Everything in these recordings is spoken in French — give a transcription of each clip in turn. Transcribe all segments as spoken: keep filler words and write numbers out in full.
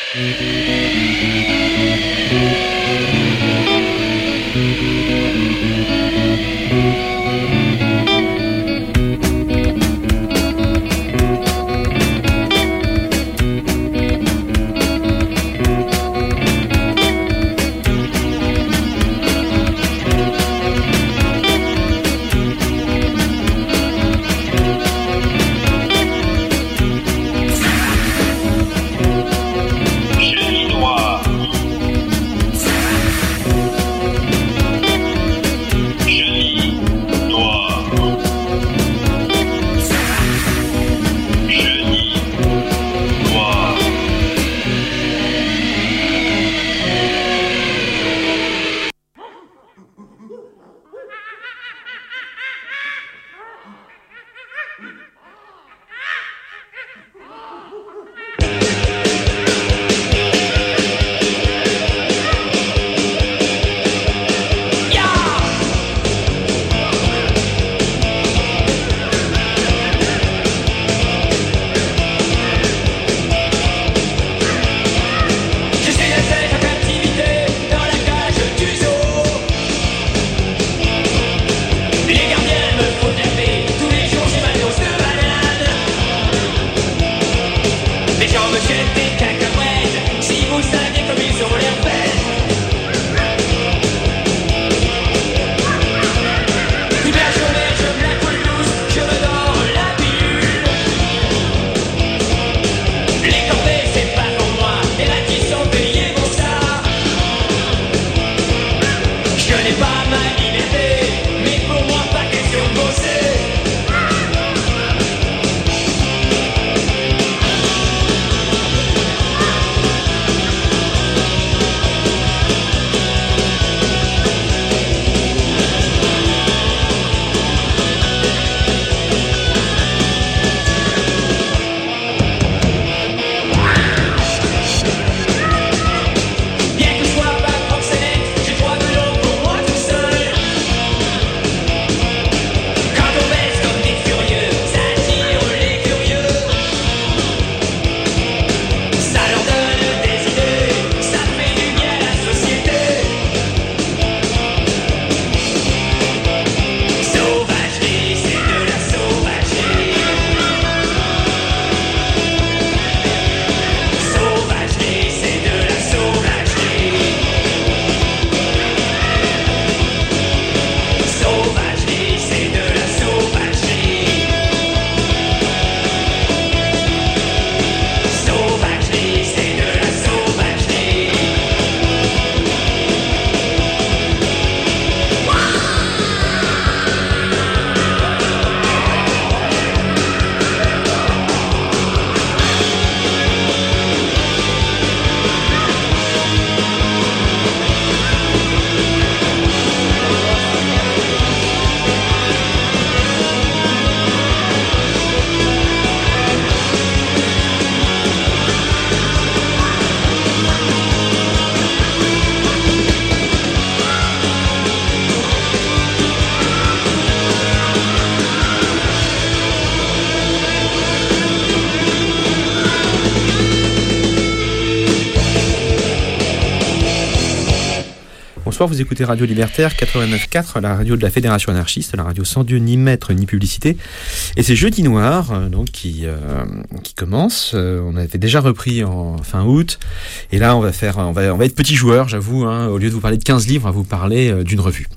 Bonsoir, vous écoutez Radio Libertaire quatre-vingt-neuf virgule quatre, la radio de la Fédération anarchiste, la radio sans Dieu ni maître ni publicité. Et c'est Jeudi Noir euh, donc qui euh, qui commence. Euh, on avait déjà repris en fin août, et là on va faire, on va on va être petits joueurs, j'avoue. Hein, au lieu de vous parler de quinze livres, on va vous parler euh, d'une revue.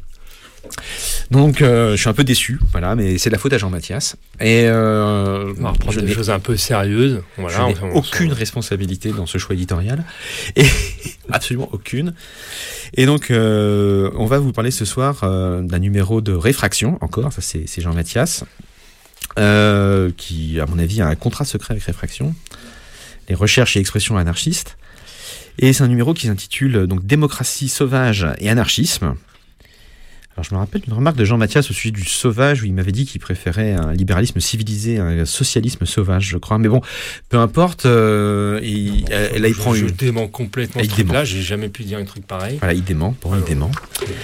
Donc euh, je suis un peu déçu, voilà, mais c'est de la faute à Jean Mathias. Et euh, on va reprendre des choses un peu sérieuses. Voilà, je n'ai enfin, aucune on... responsabilité dans ce choix éditorial, et absolument aucune. Et donc euh, on va vous parler ce soir euh, d'un numéro de Réfraction, encore, ça c'est, c'est Jean Mathias, euh, qui à mon avis a un contrat secret avec Réfraction, les recherches et expressions anarchistes. Et c'est un numéro qui s'intitule donc Démocratie sauvage et anarchisme. Alors je me rappelle d'une remarque de Jean Mathias au sujet du sauvage, où il m'avait dit qu'il préférait un libéralisme civilisé, un socialisme sauvage, je crois. Mais bon, peu importe. Euh, il, là, il prend je une. Je dément complètement ce truc-là. J'ai jamais pu dire un truc pareil. Voilà, il dément. Bon, il dément.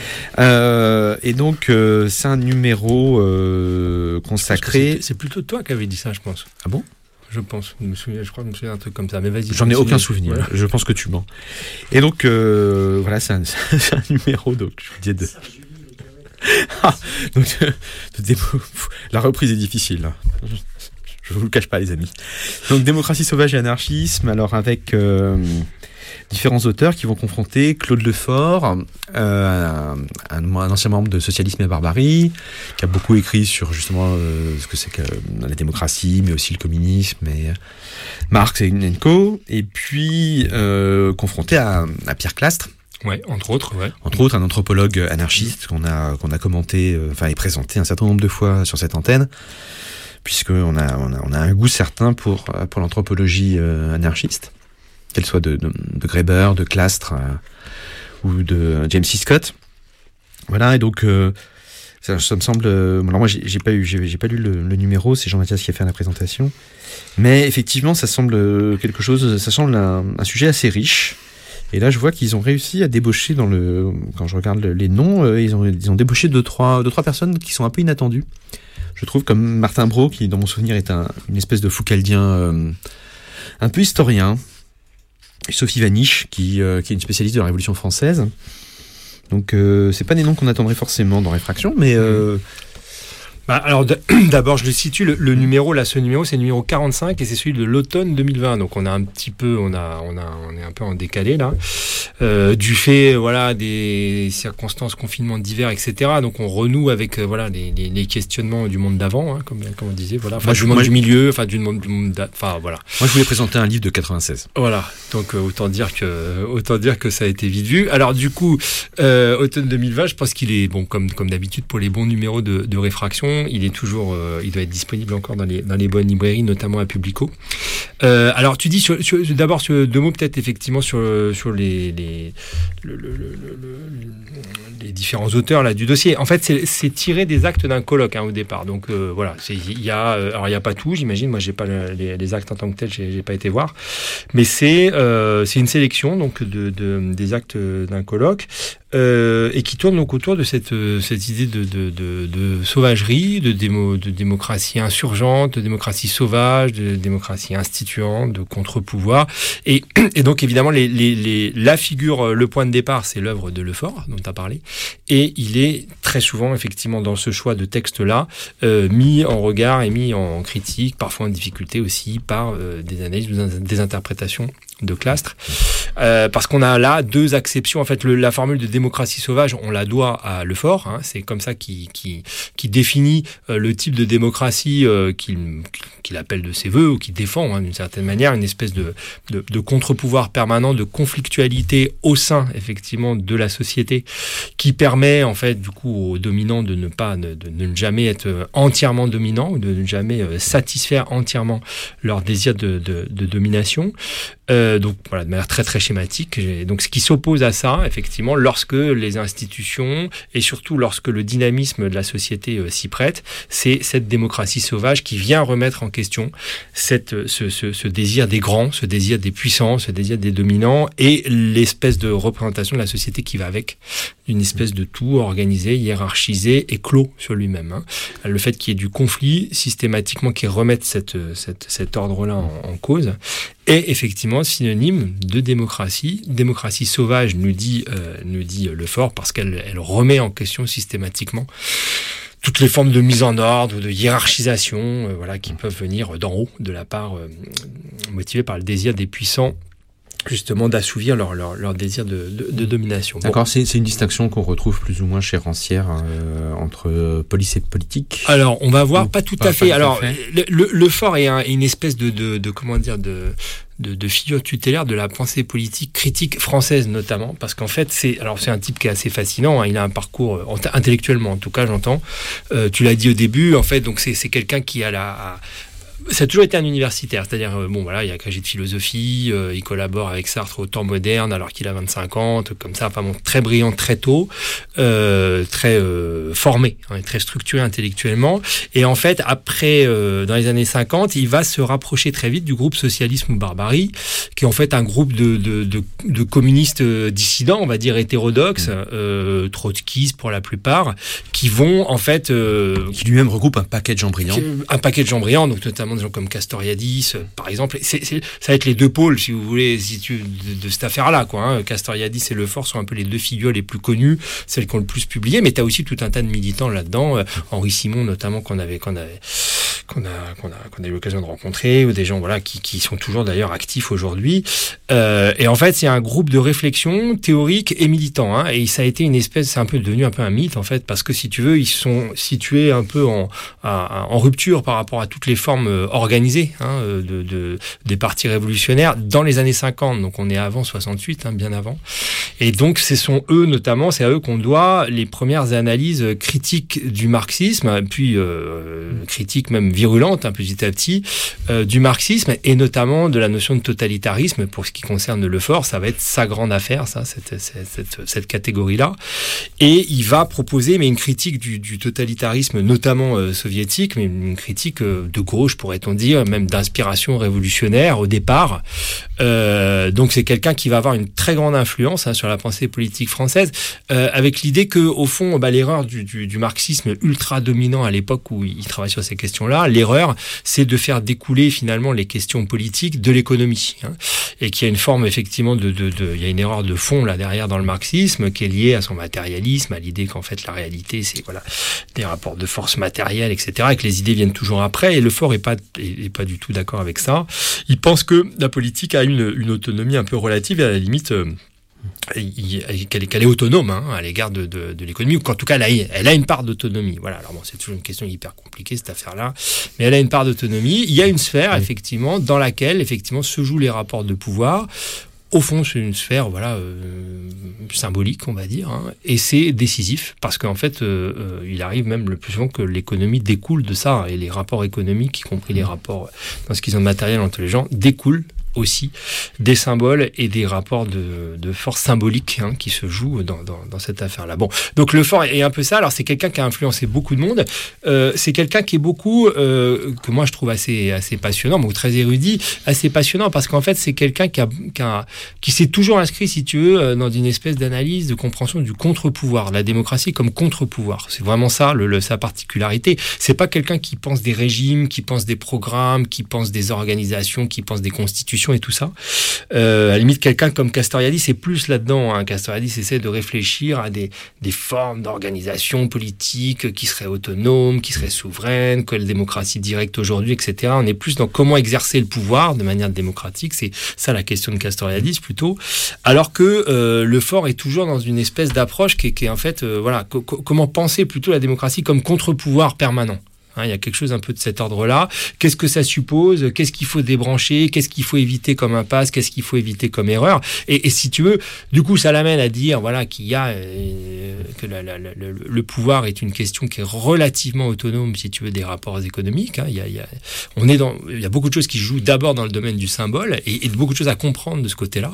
Euh, et donc, euh, c'est un numéro euh, consacré. C'est, c'est plutôt toi qui avais dit ça, je pense. Ah bon? je pense. Je, me souviens, je crois que je me souviens d'un truc comme ça. Mais vas-y. J'en ai aucun souvenir. Voilà. Je pense que tu mens. Et donc, euh, voilà, c'est un, c'est un numéro, donc, je vous disais de... Ah, donc, de, de démo... La reprise est difficile, là. Je vous le cache pas, les amis. Donc, démocratie sauvage et anarchisme, alors avec euh, différents auteurs qui vont confronter Claude Lefort, euh, un, un ancien membre de Socialisme et Barbarie, qui a beaucoup écrit sur justement euh, ce que c'est que la démocratie, mais aussi le communisme, et Marx et co. Et puis euh, confronté à, à Pierre Clastres. Ouais, entre autres, ouais. Entre autres, un anthropologue anarchiste qu'on a qu'on a commenté, euh, enfin et présenté un certain nombre de fois sur cette antenne. Puisqu'on a, on a, on a un goût certain pour, pour l'anthropologie euh, anarchiste, qu'elle soit de, de, de Graeber, de Clastres euh, ou de James C. Scott. Voilà, et donc euh, ça, ça me semble... Euh, alors moi, j'ai, j'ai, pas, eu, j'ai, j'ai pas lu le, le numéro, c'est Jean-Mathias qui a fait la présentation. Mais effectivement, ça semble quelque chose, ça semble un, un sujet assez riche. Et là, je vois qu'ils ont réussi à débaucher dans le... Quand je regarde les noms, euh, ils, ont, ils ont débauché deux trois, deux, trois personnes qui sont un peu inattendues. Je trouve, comme Martin Braud, qui, dans mon souvenir, est un, une espèce de Foucaldien euh, un peu historien. Et Sophie Vaniche, qui, euh, qui est une spécialiste de la Révolution française. Donc, euh, c'est pas des noms qu'on attendrait forcément dans Réfraction, mais... Euh, Bah, alors d'abord je le situe, le, le numéro là, ce numéro c'est le numéro quarante-cinq et c'est celui de l'automne deux mille vingt, donc on a un petit peu, on a, on a, on est un peu en décalé là, euh, du fait voilà des circonstances, confinements divers, et cetera. Donc on renoue avec euh, voilà les, les, les questionnements du monde d'avant, hein, comme, comme on disait, voilà, enfin moi, du monde moi, du milieu, enfin du monde du monde, enfin voilà. Moi je voulais présenter un livre de quatre-vingt-seize. Voilà, donc euh, autant dire que autant dire que ça a été vite vu. Alors du coup, euh, automne deux mille vingt, je pense qu'il est bon comme comme d'habitude pour les bons numéros de, de Réfraction. Il est toujours, euh, il doit être disponible encore dans les dans les bonnes librairies, notamment à Publico. Euh, alors tu dis sur, sur, d'abord sur deux mots peut-être effectivement sur sur les les le, le, le, le, les différents auteurs là du dossier. En fait, c'est, c'est tiré des actes d'un colloque hein, au départ. Donc euh, voilà, il y a alors il y a pas tout, j'imagine. Moi, j'ai pas le, les, les actes en tant que tels, j'ai, j'ai pas été voir, mais c'est euh, c'est une sélection donc de, de des actes d'un colloque. Euh, et qui tourne donc autour de cette, cette idée de, de, de, de sauvagerie, de, démo, de démocratie insurgente, de démocratie sauvage, de démocratie instituante, de contre-pouvoir. Et, et donc évidemment, les, les, les, la figure, le point de départ, c'est l'œuvre de Lefort, dont tu as parlé. Et il est très souvent, effectivement, dans ce choix de texte-là, euh, mis en regard et mis en critique, parfois en difficulté aussi, par euh, des analyses, des interprétations de Clastres. Euh, parce qu'on a là deux acceptions. En fait, le, la formule de démocratie sauvage, on la doit à Lefort. Hein, c'est comme ça qu'il, qu'il, qu'il définit euh, le type de démocratie euh, qu'il, qu'il appelle de ses voeux ou qu'il défend hein, d'une certaine manière, une espèce de, de, de contre-pouvoir permanent, de conflictualité au sein effectivement de la société, qui permet en fait du coup aux dominants de ne pas, de, de ne jamais être entièrement dominants ou de ne jamais euh, satisfaire entièrement leur désir de, de, de domination. Euh, donc voilà, de manière très très schématique. Donc ce qui s'oppose à ça, effectivement, lorsque les institutions et surtout lorsque le dynamisme de la société euh, s'y prête, c'est cette démocratie sauvage qui vient remettre en question cette, ce, ce, ce désir des grands, ce désir des puissants, ce désir des dominants et l'espèce de représentation de la société qui va avec, une espèce de tout organisé, hiérarchisé et clos sur lui-même. Hein. Le fait qu'il y ait du conflit systématiquement qui remette cette, cette, cet ordre-là en, en cause est effectivement synonyme de démocratie. Démocratie sauvage, nous dit, euh, nous dit Lefort, parce qu'elle elle remet en question systématiquement toutes les formes de mise en ordre ou de hiérarchisation euh, voilà, qui peuvent venir d'en haut, de la part euh, motivée par le désir des puissants justement d'assouvir leur, leur, leur désir de, de, de domination. D'accord, bon. c'est, c'est une distinction qu'on retrouve plus ou moins chez Rancière euh, entre police et politique. Alors, on va voir, ou pas tout pas, à fait. Pas Alors, fait. Le, le, le Fort est un, une espèce de, de, de comment dire, de... De, de figure tutélaire de la pensée politique critique française notamment, parce qu'en fait c'est alors c'est un type qui est assez fascinant, hein, il a un parcours intellectuellement en tout cas j'entends. Euh, tu l'as dit au début, en fait donc c'est c'est quelqu'un qui a la a, ça a toujours été un universitaire, c'est-à-dire, euh, bon, voilà, il a agrégé de philosophie, euh, il collabore avec Sartre au temps moderne, alors qu'il a vingt-cinq ans, comme ça, enfin bon, très brillant très tôt, euh, très euh, formé, hein, très structuré intellectuellement, et en fait, après, euh, dans les années cinquante, il va se rapprocher très vite du groupe Socialisme ou Barbarie, qui est en fait un groupe de, de, de, de communistes dissidents, on va dire hétérodoxes, euh, trotskistes pour la plupart, qui vont, en fait... Euh, qui lui-même regroupe un paquet de gens brillants. Un paquet de gens brillants, donc notamment notamment des gens comme Castoriadis, euh, par exemple. C'est, c'est, ça va être les deux pôles, si vous voulez, si tu, de, de cette affaire-là, quoi. Hein. Castoriadis et Lefort sont un peu les deux figures les plus connues, celles qui ont le plus publié, mais tu as aussi tout un tas de militants là-dedans, euh, Henri Simon notamment, qu'on avait, qu'on avait, qu'on a, qu'on a, qu'on a eu l'occasion de rencontrer, ou des gens, voilà, qui, qui sont toujours d'ailleurs actifs aujourd'hui. Euh, et en fait, c'est un groupe de réflexion théorique et militant, hein, et ça a été une espèce, c'est un peu devenu un peu un mythe, en fait, parce que si tu veux, ils sont situés un peu en, à, en rupture par rapport à toutes les formes organisées, hein, de, de, des partis révolutionnaires dans les années cinquante, donc on est avant soixante-huit, hein, bien avant. Et donc, ce sont eux, notamment, c'est à eux qu'on doit les premières analyses critiques du marxisme, puis euh, critiques même virulentes, hein, petit à petit, euh, du marxisme, et notamment de la notion de totalitarisme. Pour ce qui concerne Lefort, ça va être sa grande affaire, ça, cette, cette, cette, cette catégorie-là. Et il va proposer, mais une critique du, du totalitarisme, notamment euh, soviétique, mais une critique euh, de gauche, pourrait-on dire, même d'inspiration révolutionnaire au départ. Euh, donc c'est quelqu'un qui va avoir une très grande influence, hein, sur la pensée politique française, euh, avec l'idée que, au fond, bah, l'erreur du, du, du marxisme ultra dominant à l'époque où il travaille sur ces questions-là, l'erreur, c'est de faire découler finalement les questions politiques de l'économie, hein, et qu'il y a une forme effectivement de, de, de, il y a une erreur de fond là derrière dans le marxisme qui est liée à son matérialisme, à l'idée qu'en fait la réalité c'est voilà des rapports de force matérielle, et cetera, et que les idées viennent toujours après. Et Lefort est pas est, est pas du tout d'accord avec ça. Il pense que la politique a une, une autonomie un peu relative et à la limite euh, qu'elle est, qu'elle est autonome, hein, à l'égard de, de, de l'économie, ou qu'en tout cas elle a, elle a une part d'autonomie. Voilà. Alors bon, c'est toujours une question hyper compliquée cette affaire-là, mais elle a une part d'autonomie. Il y a une sphère, oui, effectivement, dans laquelle effectivement se jouent les rapports de pouvoir. Au fond, c'est une sphère, voilà, euh, symbolique, on va dire, hein, et c'est décisif parce qu'en fait, euh, euh, il arrive même le plus souvent que l'économie découle de ça, et les rapports économiques, y compris les rapports dans ce qu'ils ont de matériel entre les gens, découlent aussi des symboles et des rapports de, de force symbolique, hein, qui se jouent dans, dans, dans cette affaire-là. Bon, donc Lefort est un peu ça. Alors c'est quelqu'un qui a influencé beaucoup de monde. Euh, c'est quelqu'un qui est beaucoup, euh, que moi je trouve assez, assez passionnant, donc très érudit, assez passionnant parce qu'en fait c'est quelqu'un qui, a, qui, a, qui s'est toujours inscrit, si tu veux, dans une espèce d'analyse, de compréhension du contre-pouvoir, la démocratie comme contre-pouvoir. C'est vraiment ça, le, le, sa particularité. C'est pas quelqu'un qui pense des régimes, qui pense des programmes, qui pense des organisations, qui pense des constitutions et tout ça. Euh, à la limite, quelqu'un comme Castoriadis est plus là-dedans. Hein. Castoriadis essaie de réfléchir à des, des formes d'organisation politique qui seraient autonomes, qui seraient souveraines, que la démocratie directe aujourd'hui, et cetera. On est plus dans comment exercer le pouvoir de manière démocratique. C'est ça la question de Castoriadis plutôt. Alors que euh, Lefort est toujours dans une espèce d'approche qui est, qui est en fait, euh, voilà, co- co- comment penser plutôt la démocratie comme contre-pouvoir permanent. Hein, il y a quelque chose un peu de cet ordre-là. Qu'est-ce que ça suppose ? Qu'est-ce qu'il faut débrancher ? Qu'est-ce qu'il faut éviter comme impasse ? Qu'est-ce qu'il faut éviter comme erreur ? et, et si tu veux, du coup, ça l'amène à dire voilà, qu'il y a euh, que la, la, la, le, le pouvoir est une question qui est relativement autonome, si tu veux, des rapports économiques. Hein. Il y a, il y a, on est dans, il y a beaucoup de choses qui se jouent d'abord dans le domaine du symbole et, et beaucoup de choses à comprendre de ce côté-là.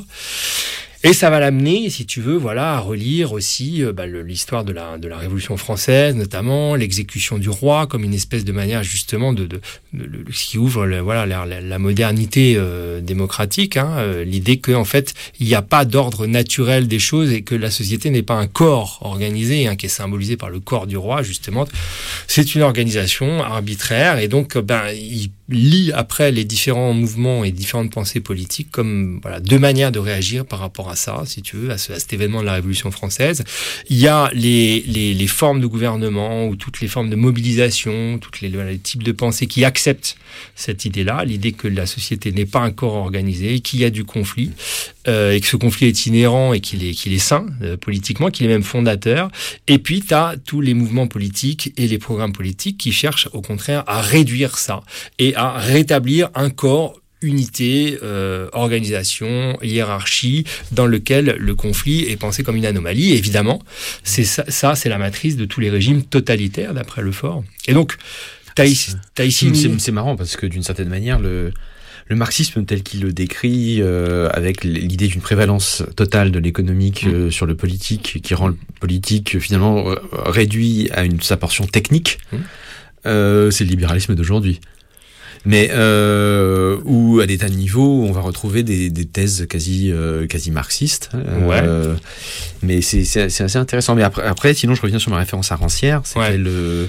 Et ça va l'amener, si tu veux, voilà, à relire aussi euh, bah, le, l'histoire de la, de la Révolution française, notamment l'exécution du roi, comme une espèce de manière justement de, de, de, de ce qui ouvre, le, voilà, la, la, la modernité euh, démocratique. Hein, euh, l'idée que en fait, il n'y a pas d'ordre naturel des choses et que la société n'est pas un corps organisé, hein, qui est symbolisé par le corps du roi, justement. C'est une organisation arbitraire et donc, ben, il lit après les différents mouvements et différentes pensées politiques comme voilà deux manières de réagir par rapport à ça, si tu veux, à, ce, à cet événement de la Révolution française. Il y a les, les, les formes de gouvernement ou toutes les formes de mobilisation, tous les, les types de pensées qui acceptent cette idée-là, l'idée que la société n'est pas un corps organisé, qu'il y a du conflit, euh, et que ce conflit est inhérent et qu'il est, qu'il est sain euh, politiquement, qu'il est même fondateur. Et puis, tu as tous les mouvements politiques et les programmes politiques qui cherchent au contraire à réduire ça et à rétablir un corps, unité, euh, organisation, hiérarchie, dans lequel le conflit est pensé comme une anomalie. Et évidemment, c'est ça, ça, c'est la matrice de tous les régimes totalitaires, d'après Lefort. Et donc, t'as ici, t'as ici c'est, une... c'est marrant parce que d'une certaine manière, le, le marxisme tel qu'il le décrit, euh, avec l'idée d'une prévalence totale de l'économique euh, sur le politique, qui rend le politique finalement euh, réduit à une, sa portion technique, mmh. euh, c'est le libéralisme d'aujourd'hui. Mais euh, où à des tas de niveaux, on va retrouver des, des thèses quasi euh, quasi marxistes. Euh, ouais. Mais c'est, c'est c'est assez intéressant. Mais après, après, sinon, je reviens sur ma référence à Rancière. C'était ouais. le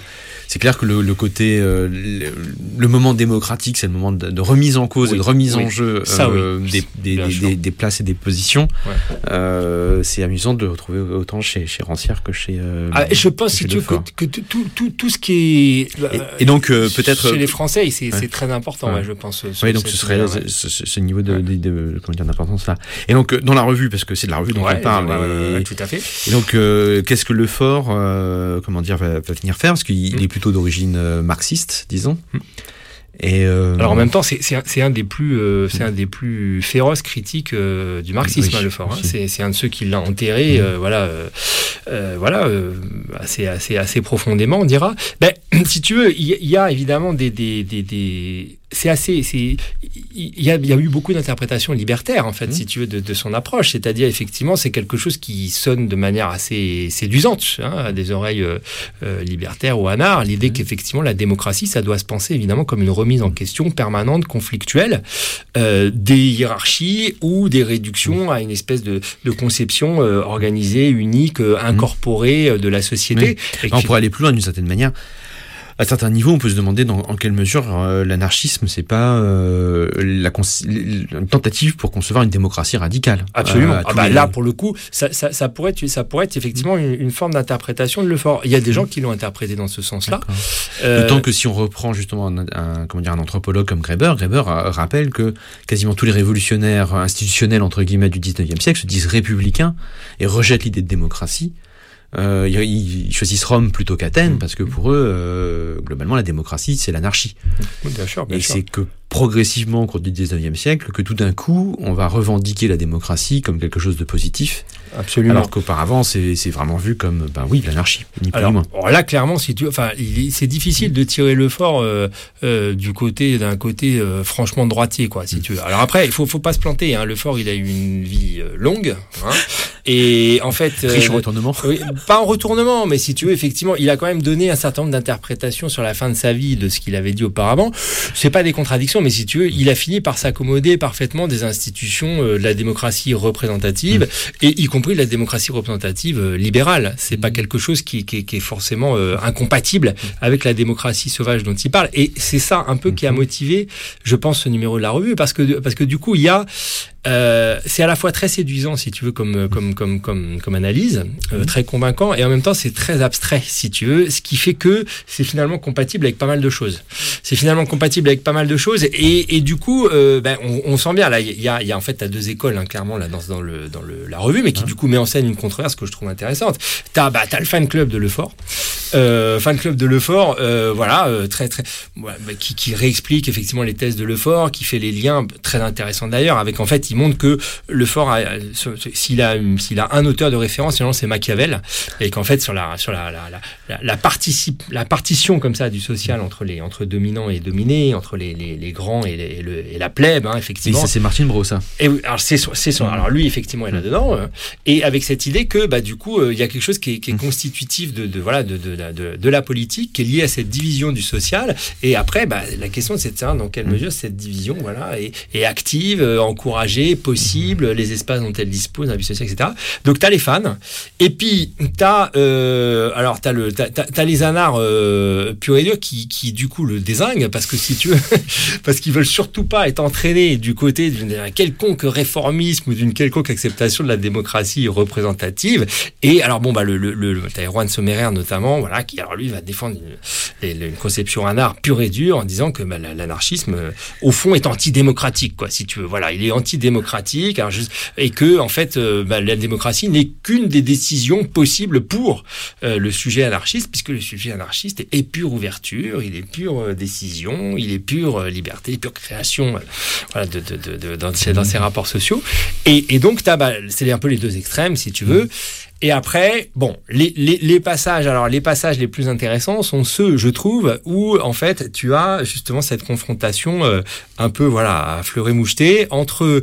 c'est clair que le, le côté, euh, le, le moment démocratique, c'est le moment de, de remise en cause oui, et de remise oui. en jeu Ça, euh, oui. des, des, des, des, des places et des positions. Ouais. Euh, c'est amusant de retrouver autant chez, chez Rancière que chez. Euh, ah, je pense si tu veux, que, que tout, tout, tout ce qui est. Et, et donc euh, peut-être. Chez les Français, c'est, ouais. c'est très important, ouais. Ouais, je pense. Oui, donc ce serait ouais. ce, ce niveau de, de, de, de comment dire d'importance là. Et donc dans la revue, parce que c'est de la revue dont ouais, on parle. Ouais, et, tout à fait. Et donc euh, qu'est-ce que Lefort, euh, comment dire, va, va venir faire, parce qu'il mmh. est plutôt d'origine euh, marxiste, disons. Mmh. Et euh... Alors en même temps, c'est, c'est, un, c'est, un, des plus, euh, c'est un des plus féroces critiques euh, du marxisme, oui, hein, Lefort. Hein. C'est, c'est un de ceux qui l'a enterré, mmh. euh, voilà, euh, euh, voilà, euh, assez, assez, assez profondément, on dira. Ben, si tu veux, il y, y a évidemment des, des, des, des... c'est assez, c'est, il y a, il y a eu beaucoup d'interprétations libertaires en fait, mmh. si tu veux, de, de son approche. C'est-à-dire effectivement, c'est quelque chose qui sonne de manière assez séduisante hein, à des oreilles euh, euh, libertaires ou anards. L'idée mmh. qu'effectivement la démocratie, ça doit se penser évidemment comme une remise en question permanente, conflictuelle, euh, des hiérarchies ou des réductions mmh. à une espèce de, de conception euh, organisée, unique, euh, incorporée euh, de la société. Mmh. On pourrait aller plus loin d'une certaine manière. À certains niveaux, on peut se demander dans en quelle mesure euh, l'anarchisme, c'est pas euh, la cons- une tentative pour concevoir une démocratie radicale. Absolument. Euh, ah bah, les... Là, pour le coup, ça, ça, ça pourrait être, ça pourrait être effectivement une, une forme d'interprétation de Lefort. Il y a des gens qui l'ont interprété dans ce sens-là. Euh... D'autant que si on reprend justement un, un, comment dire, un anthropologue comme Graeber, Graeber rappelle que quasiment tous les révolutionnaires institutionnels entre guillemets du dix-neuvième siècle se disent républicains et rejettent l'idée de démocratie. Euh, ils, ils choisissent Rome plutôt qu'Athènes parce que pour eux, euh, globalement, la démocratie, c'est l'anarchie. Bien sûr, bien et sûr. c'est que progressivement, au cours du dix-neuvième siècle, que tout d'un coup, on va revendiquer la démocratie comme quelque chose de positif. Absolument. Alors qu'auparavant, c'est, c'est vraiment vu comme, ben oui, l'anarchie, ni plus alors, ni moins. Alors là, clairement, si tu, enfin, il, c'est difficile de tirer Lefort euh, euh, du côté d'un côté euh, franchement droitier, quoi, si mmh. tu veux. Alors après, il faut, faut pas se planter. Hein. Lefort, il a eu une vie euh, longue, hein, et en fait, euh, riche en retournement. Oui, pas en retournement, mais si tu veux, effectivement, il a quand même donné un certain nombre d'interprétations sur la fin de sa vie de ce qu'il avait dit auparavant. C'est pas des contradictions, mais si tu veux, il a fini par s'accommoder parfaitement des institutions euh, de la démocratie représentative, mmh. et y compris de la démocratie représentative euh, libérale. C'est mmh. pas quelque chose qui, qui, qui est forcément euh, incompatible mmh. avec la démocratie sauvage dont il parle. Et c'est ça un peu mmh. qui a motivé, je pense, ce numéro de la revue, parce que parce que du coup, il y a Euh, c'est à la fois très séduisant, si tu veux, comme comme comme comme comme analyse, euh, mmh. très convaincant, et en même temps c'est très abstrait, si tu veux, ce qui fait que c'est finalement compatible avec pas mal de choses. C'est finalement compatible avec pas mal de choses, et et du coup, euh, ben on, on sent bien là, il y a il y a en fait t'as deux écoles, hein, clairement là dans dans le dans le la revue, mais qui mmh. du coup met en scène une controverse que je trouve intéressante. T'as bah t'as le fan club de Lefort, euh, fan club de Lefort, euh, voilà, euh, très très, ouais, bah, qui qui réexplique effectivement les thèses de Lefort, qui fait les liens très intéressants d'ailleurs avec en fait il montre que Lefort a, s'il a s'il a un auteur de référence, sinon c'est Machiavel, et qu'en fait sur la sur la la la, la, participe, la partition comme ça du social entre les entre dominants et dominés, entre les les, les grands et, les, et, le, et la plèbe, hein, effectivement. Et ça c'est Martin Braud, ça. Et oui, alors c'est c'est son, alors lui effectivement est là dedans, euh, et avec cette idée que bah du coup il euh, y a quelque chose qui est, qui est constitutif de, de voilà de de, de de la politique, qui est lié à cette division du social, et après bah la question c'est de savoir dans quelle mesure cette division voilà est, est active, euh, encouragée, possible, les espaces dont elle dispose, la vie sociale, et cetera. Donc t'as les fans, et puis t'as euh, alors t'as le t'as, t'as, t'as les anards euh, purs et durs qui qui du coup le dézinguent, parce que si tu veux, parce qu'ils veulent surtout pas être entraînés du côté d'un quelconque réformisme ou d'une quelconque acceptation de la démocratie représentative. Et alors bon bah le le, le t'as Erwan Sommerer notamment, voilà, qui alors lui va défendre une, une, une conception anard pure et dure en disant que bah, l'anarchisme euh, au fond est antidémocratique, quoi, si tu veux. Voilà, il est antidémocratique, alors juste, et que en fait euh, bah, la démocratie n'est qu'une des décisions possibles pour euh, le sujet anarchiste, puisque le sujet anarchiste est, est pure ouverture, il est pure euh, décision, il est pure euh, liberté, pure création, euh, voilà, de, de, de, de, dans, ces, dans ces rapports sociaux. Et, et donc t'as, bah, c'est un peu les deux extrêmes, si tu veux. Et après, bon, les, les, les passages, alors les passages les plus intéressants sont ceux, je trouve, où en fait tu as justement cette confrontation euh, un peu, voilà, à fleuret moucheté entre euh,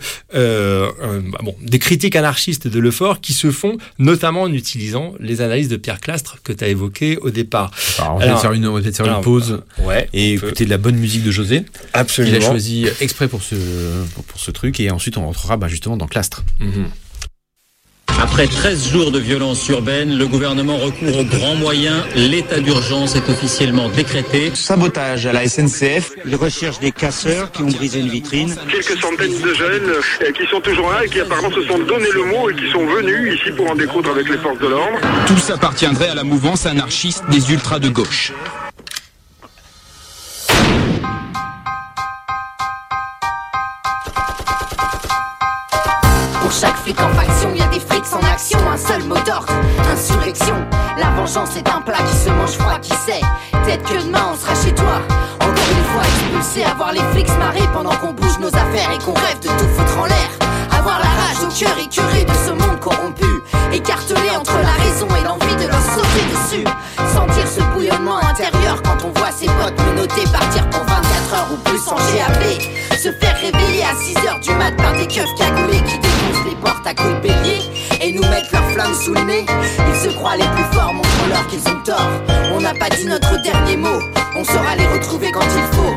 euh, bon, des critiques anarchistes de Lefort qui se font notamment en utilisant les analyses de Pierre Clastres que tu as évoquées au départ. Alors, on va peut-être faire une, on va peut-être faire alors, une pause euh, ouais, et écouter de la bonne musique de José. Absolument. Il a choisi exprès pour ce, pour, pour ce truc, et ensuite on rentrera bah, justement dans Clastres. Mm-hmm. Après treize jours de violence urbaine, le gouvernement recourt aux grands moyens. L'état d'urgence est officiellement décrété. Sabotage à la S N C F. Ils recherchent des casseurs qui ont brisé une vitrine. Quelques centaines de jeunes qui sont toujours là et qui apparemment se sont donné le mot et qui sont venus ici pour en découdre avec les forces de l'ordre. Tous appartiendraient à la mouvance anarchiste des ultras de gauche. Pour chaque flic en faction, il y a des flics en action. Un seul mot d'ordre, insurrection. La vengeance est un plat qui se mange froid, qui sait. Peut-être que demain on sera chez toi. Encore une fois expulsé, à voir les flics se marrer pendant qu'on bouge nos affaires et qu'on rêve de tout foutre en l'air. Avoir la rage au cœur écœuré de ce monde corrompu, écartelé entre la raison et l'envie de leur sauter dessus. Sentir ce bouillonnement intérieur quand on voit ses potes menottés partir pour vingt-quatre heures ou plus sans G A P. Se faire réveiller à six heures du mat par des keufs cagoulés qui défoncent les portes à coups de bélier et nous mettent leurs flammes sous le nez. Ils se croient les plus forts, montrons-leur qu'ils ont tort. On n'a pas dit notre dernier mot, on saura les retrouver quand il faut.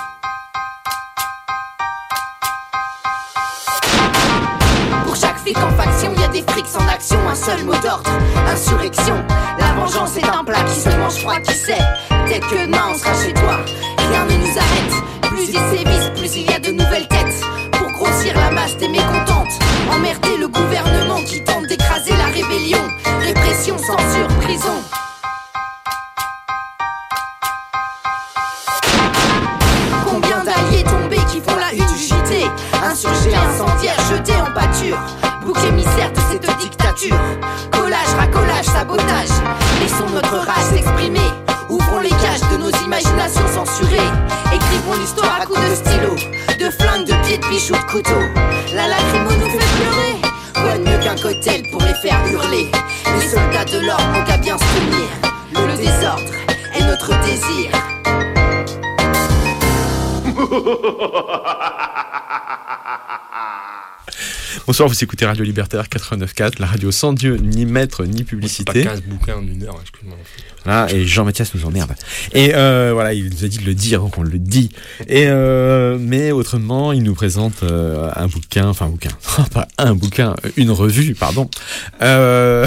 Pour chaque flic en faction, il y a des frics en action. Un seul mot d'ordre, insurrection. La vengeance est un plat qui se mange froid, qui sait. Peut-être que demain on sera chez toi. Rien ne nous arrête. Plus ils sévissent, plus il y a de nouvelles têtes. Pour grossir la masse des mécontentes. Emmerder le gouvernement qui tente d'écraser la rébellion. Répression, censure, prison. Combien d'alliés tombés qui font la une du J T. Insurgés, incendiaires, jetés en pâture. Bouc émissaire de cette dictature. Collage, racolage, sabotage. Laissons notre rage s'exprimer. Ouvrons les cages de nos imaginations censurées. Écrivons l'histoire à coups de stylo, de flingue, de pied de biche ou de couteau. La lacrymo nous fait pleurer. Quoi de mieux qu'un cocktail pour les faire hurler. Les soldats de l'ordre n'ont qu'à bien se tenir. Le désordre est notre désir. Bonsoir, vous écoutez Radio Libertaire quatre-vingt-neuf quatre, la radio sans Dieu, ni maître, ni publicité. C'est pas quinze bouquins en une heure, excuse-moi. Voilà, et Jean-Mathias nous emmerde. Et euh, voilà, il nous a dit de le dire, donc on le dit. Et euh, mais autrement, il nous présente euh, un bouquin, enfin un bouquin, pas un bouquin, une revue, pardon. Euh...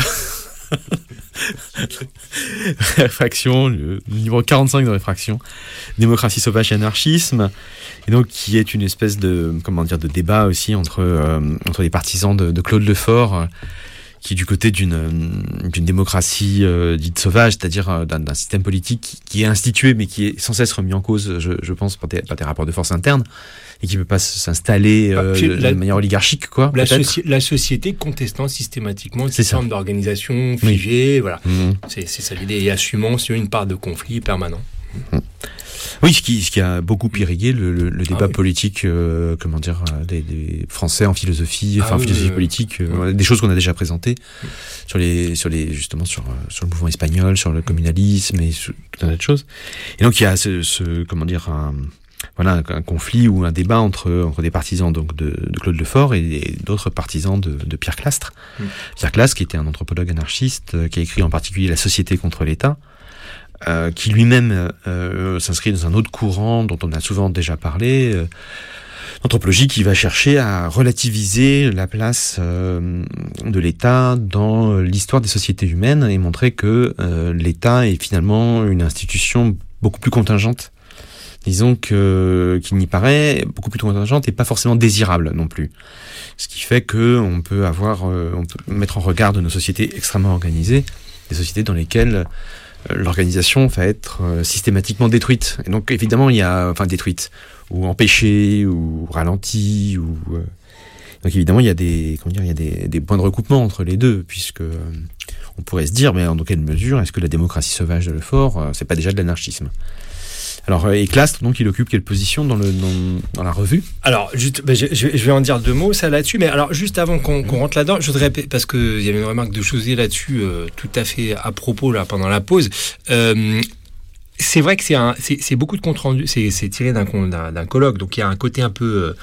Réfraction, le numéro quarante-cinq de Réfraction, Démocratie sauvage et anarchisme, et donc qui est une espèce de, comment dire, de débat aussi entre euh, entre les partisans de, de Claude Lefort, euh, qui est du côté d'une d'une démocratie euh, dite sauvage, c'est-à-dire euh, d'un, d'un système politique qui, qui est institué mais qui est sans cesse remis en cause, je, je pense, par des, par des rapports de force internes, et qui ne peut pas s'installer euh, de, la, de manière oligarchique, quoi. La, soci- la société contestant systématiquement une forme d'organisation figée, oui. Voilà. Mmh. C'est, c'est ça l'idée, et assumant sur une part de conflit permanent. Mmh. Oui, ce qui, ce qui a beaucoup irrigué le, le, le débat ah, oui. politique, euh, comment dire, des, des Français en philosophie, enfin ah, en oui, philosophie oui, politique, oui. Euh, des choses qu'on a déjà présentées oui. sur les, sur les, justement sur sur le mouvement espagnol, sur le communalisme et sur tout un tas de choses. Et donc il y a ce, ce comment dire, un, voilà, un, un conflit ou un débat entre entre des partisans donc de, de Claude Lefort et, et d'autres partisans de, de Pierre Clastres. Oui. Pierre Clastres, qui était un anthropologue anarchiste, qui a écrit en particulier La société contre l'État. Euh, qui lui-même euh, s'inscrit dans un autre courant dont on a souvent déjà parlé, euh, l'anthropologie qui va chercher à relativiser la place euh, de l'État dans l'histoire des sociétés humaines et montrer que euh, l'État est finalement une institution beaucoup plus contingente, disons que qu'il n'y paraît, beaucoup plus contingente et pas forcément désirable non plus. Ce qui fait que on peut avoir, euh, on peut mettre en regard de nos sociétés extrêmement organisées, des sociétés dans lesquelles l'organisation va être euh, systématiquement détruite. Et donc évidemment il y a, enfin détruite ou empêchée ou ralentie ou euh... donc évidemment il y a des, comment dire, il y a des, des points de recoupement entre les deux, puisque euh, on pourrait se dire mais dans quelle mesure est-ce que la démocratie sauvage de Lefort euh, c'est pas déjà de l'anarchisme? Alors, et Clastres, donc, il occupe quelle position dans, le, dans, dans la revue? Alors, juste, ben, je, je vais en dire deux mots, ça, là-dessus. Mais alors, juste avant qu'on, qu'on rentre là-dedans, je voudrais, parce qu'il y avait une remarque de José là-dessus, euh, tout à fait à propos, là, pendant la pause. Euh, c'est vrai que c'est, un, c'est, c'est beaucoup de compte rendu, c'est, c'est tiré d'un, d'un, d'un colloque, donc il y a un côté un peu... Euh,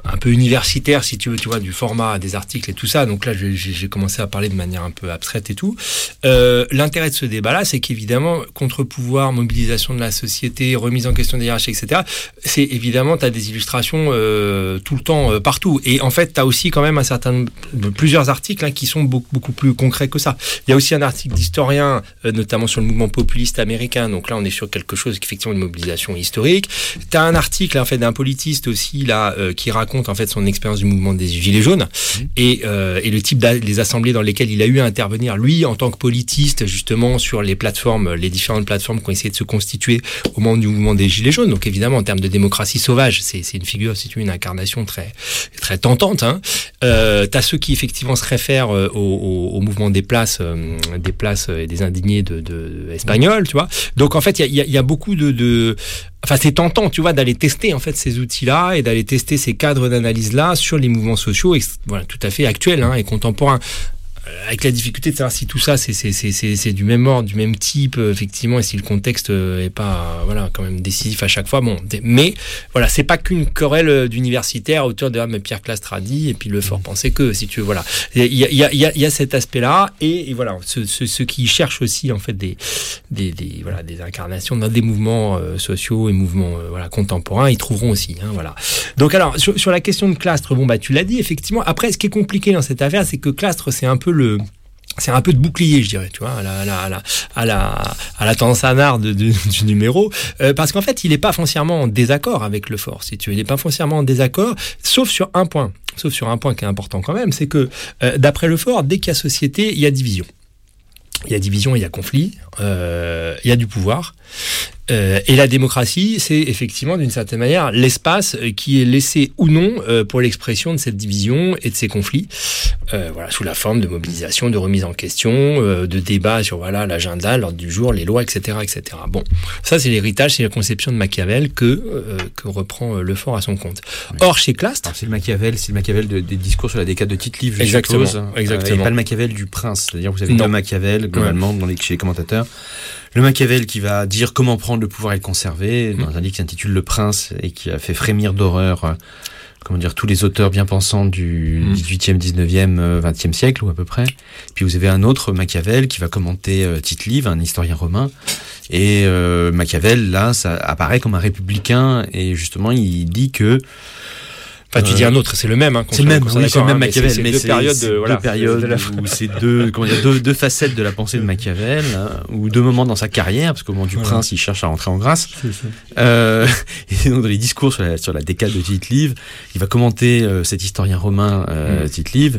un peu universitaire, si tu veux, tu vois, du format des articles et tout ça. Donc là, j'ai, j'ai commencé à parler de manière un peu abstraite et tout. Euh, l'intérêt de ce débat-là, c'est qu'évidemment, contre-pouvoir, mobilisation de la société, remise en question des hiérarchies, et cetera, c'est évidemment, tu as des illustrations euh, tout le temps, euh, partout. Et en fait, tu as aussi quand même un certain, plusieurs articles hein, qui sont beaucoup, beaucoup plus concrets que ça. Il y a aussi un article d'historien, euh, notamment sur le mouvement populiste américain. Donc là, on est sur quelque chose qui, effectivement, une mobilisation historique. Tu as un article, en fait, d'un politiste aussi, là, euh, qui raconte, en fait, son expérience du mouvement des Gilets jaunes mmh. et, euh, et le type des assemblées dans lesquelles il a eu à intervenir, lui, en tant que politiste, justement, sur les plateformes, les différentes plateformes qui ont essayé de se constituer au moment du mouvement des Gilets jaunes. Donc, évidemment, en termes de démocratie sauvage, c'est, c'est une figure, c'est une incarnation très, très tentante, hein. Euh, t'as ceux qui, effectivement, se réfèrent au, au, au mouvement des places, euh, des places et des indignés de, de, de espagnols, tu vois. Donc, en fait, il y a, y a beaucoup de, de Enfin, c'est tentant, tu vois, d'aller tester en fait ces outils-là et d'aller tester ces cadres d'analyse-là sur les mouvements sociaux, et, voilà, tout à fait actuels hein, et contemporains. Avec la difficulté de savoir si tout ça c'est c'est c'est c'est, c'est du même ordre, du même type euh, effectivement, et si le contexte euh, est pas euh, voilà quand même décisif à chaque fois. Bon, mais voilà, c'est pas qu'une querelle d'universitaires autour de ah, mais Pierre Clastres a dit et puis Lefort pensait que, si tu veux, voilà, il y a il y a il y a, il y a cet aspect-là et, et voilà, ceux ce, ce qui cherchent aussi en fait des des des voilà des incarnations dans des mouvements euh, sociaux et mouvements euh, voilà contemporains, ils trouveront aussi. Hein, voilà. Donc alors sur sur la question de Clastres, bon bah tu l'as dit effectivement. Après, ce qui est compliqué dans cette affaire, c'est que Clastres c'est un peu le c'est un peu de bouclier, je dirais, tu vois, à la, à la, à la, à la, à la Tansanard de, de, du numéro, euh, parce qu'en fait, il n'est pas foncièrement en désaccord avec Lefort, si tu veux, il n'est pas foncièrement en désaccord, sauf sur un point, sauf sur un point qui est important quand même, c'est que, euh, d'après Lefort, dès qu'il y a société, il y a division. Il y a division, il y a conflit, euh, il y a du pouvoir. Euh, et la démocratie, c'est effectivement d'une certaine manière l'espace qui est laissé ou non euh, pour l'expression de cette division et de ces conflits, euh, voilà, sous la forme de mobilisation, de remise en question, euh, de débat sur voilà l'agenda, l'ordre du jour, les lois, et cetera, et cetera. Bon, ça c'est l'héritage, c'est la conception de Machiavel que euh, que reprend Lefort à son compte. Oui. Or chez Clastres, alors, c'est le Machiavel, c'est le Machiavel de, des discours sur la décade de Tite-Livre, je exactement, suppose, exactement. Euh, et pas le Machiavel du prince, c'est-à-dire vous avez non. deux Machiavel globalement ouais. dans les, chez les commentateurs. Le Machiavel qui va dire comment prendre le pouvoir et le conserver, dans un livre qui s'intitule Le Prince et qui a fait frémir d'horreur, euh, comment dire, tous les auteurs bien pensants du dix-huitième, dix-neuvième, vingtième siècle ou à peu près. Puis vous avez un autre Machiavel qui va commenter euh, Tite-Livre, un historien romain. Et euh, Machiavel, là, ça apparaît comme un républicain et justement, il dit que Enfin, tu dis un autre, c'est le même. Hein, c'est le même, oui, c'est le même Machiavel, c'est, c'est mais deux c'est, périodes, c'est de, voilà, deux périodes de la... où c'est deux, comment dire, deux, deux facettes de la pensée de Machiavel, hein, ou deux moments dans sa carrière, parce qu'au moment du voilà. Prince, il cherche à rentrer en grâce. Euh, et donc dans les discours sur la, sur la décade de Tite-Livre, il va commenter euh, cet historien romain euh, mmh. Tite-Livre.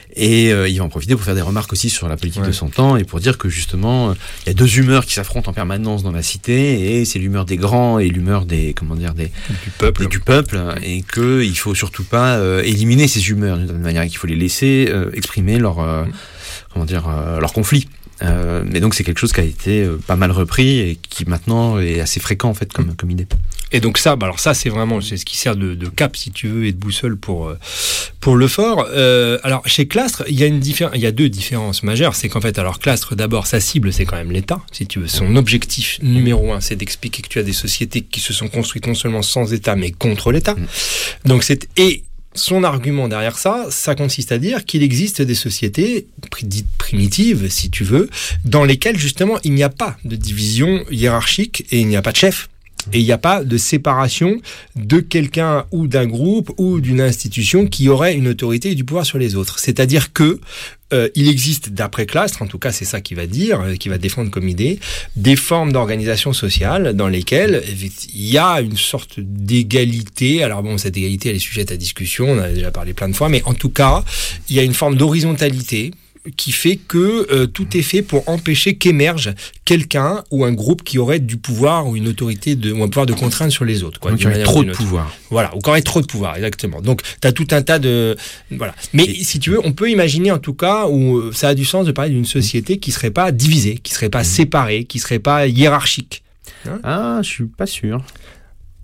Et euh, il va en profiter pour faire des remarques aussi sur la politique ouais. de son temps et pour dire que justement il euh, y a deux humeurs qui s'affrontent en permanence dans la cité et c'est l'humeur des grands et l'humeur des comment dire des du peuple des, du peuple et que il faut surtout pas euh, éliminer ces humeurs d'une certaine manière, qu'il faut les laisser euh, exprimer leur euh, mmh. comment dire euh, leur conflit. Euh, mais donc c'est quelque chose qui a été euh, pas mal repris et qui maintenant est assez fréquent en fait comme mmh. comme idée. Et donc ça, bah alors ça c'est vraiment c'est ce qui sert de, de cap si tu veux et de boussole pour pour Lefort. Euh, alors chez Clastres, il y a une différence, il y a deux différences majeures. C'est qu'en fait, alors Clastres d'abord, sa cible c'est quand même l'État, si tu veux. Son objectif numéro un, c'est d'expliquer que tu as des sociétés qui se sont construites non seulement sans État mais contre l'État. Mmh. Donc c'est et son argument derrière ça, ça consiste à dire qu'il existe des sociétés dites primitives, si tu veux, dans lesquelles justement il n'y a pas de division hiérarchique et il n'y a pas de chef. Et il n'y a pas de séparation de quelqu'un ou d'un groupe ou d'une institution qui aurait une autorité et du pouvoir sur les autres. C'est-à-dire que euh, il existe, d'après Clastres, en tout cas c'est ça qu'il va dire, euh, qu'il va défendre comme idée, des formes d'organisation sociale dans lesquelles il y a une sorte d'égalité. Alors bon, cette égalité elle est sujette à discussion, on en a déjà parlé plein de fois, mais en tout cas, il y a une forme d'horizontalité qui fait que euh, tout est fait pour empêcher qu'émerge quelqu'un ou un groupe qui aurait du pouvoir ou une autorité de, ou un pouvoir de contrainte sur les autres. Quoi, donc il y aurait trop de pouvoir. Voilà, ou qui aurait trop de pouvoir, exactement. Donc tu as tout un tas de... Voilà. Mais et... si tu veux, on peut imaginer en tout cas où ça a du sens de parler d'une société qui serait pas divisée, qui serait pas mmh. séparée, qui serait pas hiérarchique. Hein ah, je suis pas sûr.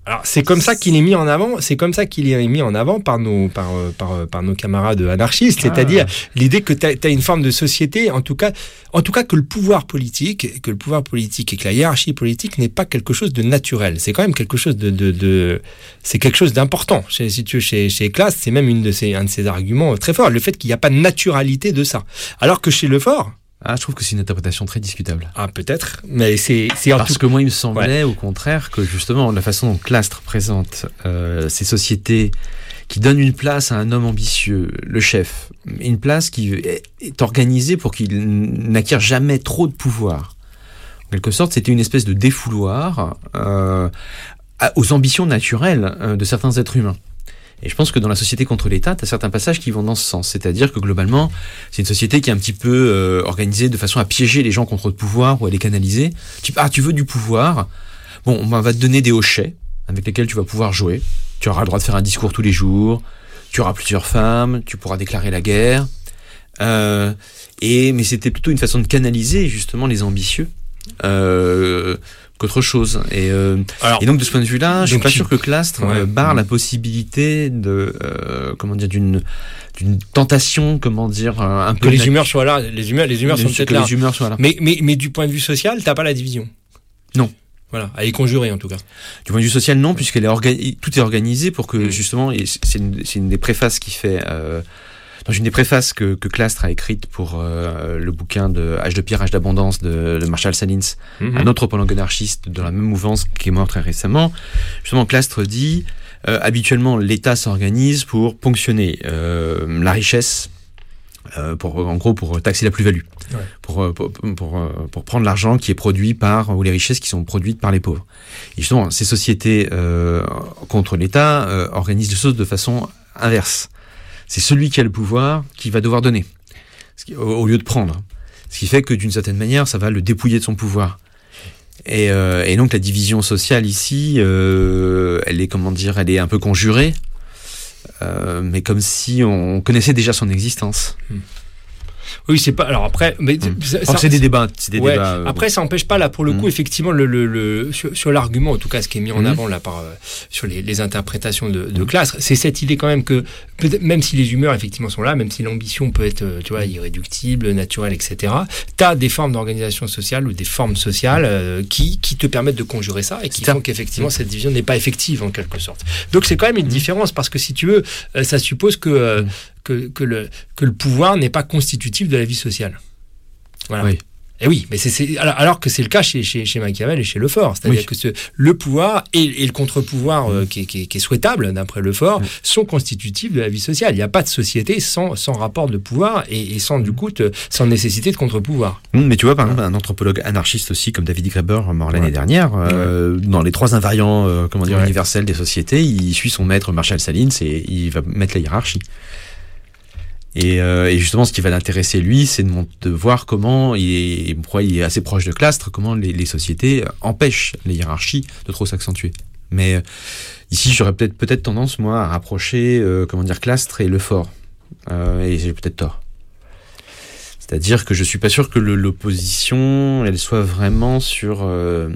Alors c'est comme ça qu'il est mis en avant, c'est comme ça qu'il est mis en avant par nos par par par nos camarades anarchistes, ah. c'est-à-dire l'idée que tu as une forme de société, en tout cas en tout cas que le pouvoir politique, que le pouvoir politique et que la hiérarchie politique n'est pas quelque chose de naturel. C'est quand même quelque chose de de, de c'est quelque chose d'important. Chez, si tu veux, chez chez Classe, c'est même une de ces un de ses arguments très forts, le fait qu'il n'y a pas de naturalité de ça. Alors que chez Lefort, ah, je trouve que c'est une interprétation très discutable. Ah, peut-être, mais c'est... c'est Parce tout... que moi, il me semblait, ouais. au contraire, que justement, la façon dont Clastres présente euh, ces sociétés qui donnent une place à un homme ambitieux, le chef, une place qui est, est organisée pour qu'il n'acquiert jamais trop de pouvoir. En quelque sorte, c'était une espèce de défouloir euh, aux ambitions naturelles euh, de certains êtres humains. Et je pense que dans la société contre l'État, tu as certains passages qui vont dans ce sens. C'est-à-dire que globalement, c'est une société qui est un petit peu euh, organisée de façon à piéger les gens contre le pouvoir ou à les canaliser. Tu, ah, tu veux du pouvoir ? Bon, on va te donner des hochets avec lesquels tu vas pouvoir jouer. Tu auras le droit de faire un discours tous les jours. Tu auras plusieurs femmes. Tu pourras déclarer la guerre. Euh, et, mais c'était plutôt une façon de canaliser justement les ambitieux. Euh, qu'autre chose. Et, euh, Alors, et donc de ce point de vue-là, je suis pas sûr que Clastres ouais, euh, barre mmh. la possibilité de euh, comment dire d'une d'une tentation, comment dire un peu que les humeurs soient là, les humeurs les humeurs les, sont peut-être là. Les humeurs soient là. Mais mais mais du point de vue social, t'as pas la division. Non. Voilà, elle est conjurée en tout cas. Du point de vue social, non, puisqu'elle est organi- tout est organisé pour que mmh. justement, et c'est une c'est une des préfaces qui fait. Euh, Dans une des préfaces que, que Clastres a écrite pour euh, le bouquin de Âge de pierre, âge d'abondance de, de Marshall Salins, mmh. un autre anthropologue anarchiste de la même mouvance qui est mort très récemment, justement Clastres dit euh, habituellement l'État s'organise pour ponctionner euh, la richesse, euh, pour en gros pour taxer la plus-value, ouais. pour, pour, pour, pour prendre l'argent qui est produit par, ou les richesses qui sont produites par les pauvres. Et justement, ces sociétés euh, contre l'État euh, organisent les choses de façon inverse. C'est celui qui a le pouvoir qui va devoir donner, au lieu de prendre. Ce qui fait que d'une certaine manière, ça va le dépouiller de son pouvoir. Et, euh, et donc la division sociale ici, euh, elle est comment dire, elle est un peu conjurée, euh, mais comme si on connaissait déjà son existence. Hmm. Oui, c'est pas. Alors après, mais mmh. ça, ça, c'est des débats. C'est des ouais. débats euh, après, ça n'empêche pas là pour le mmh. coup, effectivement, le, le, le sur, sur l'argument, en tout cas, ce qui est mis en mmh. avant là par euh, sur les, les interprétations de, de mmh. Clastres, c'est cette idée quand même que même si les humeurs effectivement sont là, même si l'ambition peut être, tu vois, irréductible, naturelle, et cetera, t'as des formes d'organisation sociale ou des formes sociales euh, qui qui te permettent de conjurer ça et qui c'est font qu'effectivement mmh. cette division n'est pas effective en quelque sorte. Donc c'est quand même une mmh. différence parce que si tu veux, euh, ça suppose que euh, mmh. Que, que, le, que le pouvoir n'est pas constitutif de la vie sociale. Voilà. Oui. Et oui, mais c'est, c'est alors, alors que c'est le cas chez, chez, chez Machiavel et chez Lefort. C'est-à-dire oui. que ce, le pouvoir et, et le contre-pouvoir euh, qui, qui, qui est souhaitable, d'après Lefort, oui. sont constitutifs de la vie sociale. Il n'y a pas de société sans, sans rapport de pouvoir et, et sans, du coup, te, sans nécessité de contre-pouvoir. Mais tu vois, par exemple, un anthropologue anarchiste aussi, comme David Graeber, mort l'année ouais. dernière, euh, ouais. dans les trois invariants euh, comment dire, ouais. universels des sociétés, il suit son maître Marshall Salins et il va mettre la hiérarchie. Et, euh, et justement, ce qui va l'intéresser, lui, c'est de, de voir comment, il est, pourquoi il est assez proche de Clastres, comment les, les sociétés empêchent les hiérarchies de trop s'accentuer. Mais euh, ici, j'aurais peut-être, peut-être tendance, moi, à rapprocher, euh, comment dire, Clastres et Lefort. Euh, et j'ai peut-être tort. C'est-à-dire que je suis pas sûr que le, l'opposition, elle soit vraiment sur... Euh...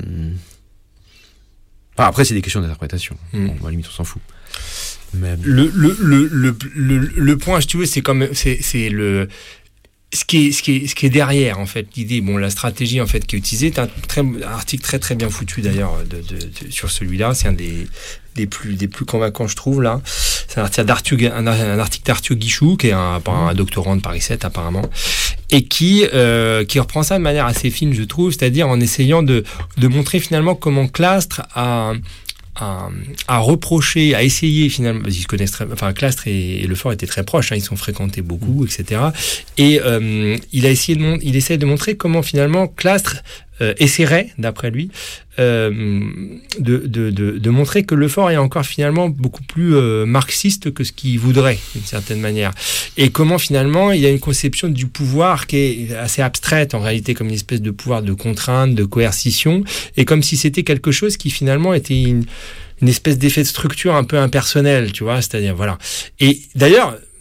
Enfin, après, c'est des questions d'interprétation. Mmh. Bon, à la limite, on s'en fout. Même. Le, le, le, le, le, le point, si tu veux, c'est comme, c'est, c'est le, ce qui est, ce qui est, ce qui est derrière, en fait, l'idée, bon, la stratégie, en fait, qui est utilisée, c'est un, très, un article très, très bien foutu, d'ailleurs, de, de, de, sur celui-là. C'est un des, des plus, des plus convaincants, je trouve, là. C'est un article d'Arthur, un, un article d'Arthur Guichou, qui est un, un doctorant de Paris sept, apparemment, et qui, euh, qui reprend ça de manière assez fine, je trouve, c'est-à-dire en essayant de, de montrer finalement comment Clastres a, À, à reprocher, à essayer finalement, ils se connaissent très, enfin Clastres et, et Lefort étaient très proches, hein, ils sont fréquentés beaucoup, et cetera. Et euh, il a essayé de, mon- il essaie de montrer comment finalement Clastres euh, essaierait, d'après lui, euh, de, de, de, de montrer que Lefort est encore finalement beaucoup plus euh, marxiste que ce qu'il voudrait, d'une certaine manière. Et comment finalement il y a une conception du pouvoir qui est assez abstraite en réalité, comme une espèce de pouvoir de contrainte, de coercition, et comme si c'était quelque chose qui finalement était une, une espèce d'effet de structure un peu impersonnel, tu vois, c'est-à-dire voilà. Et d'ailleurs,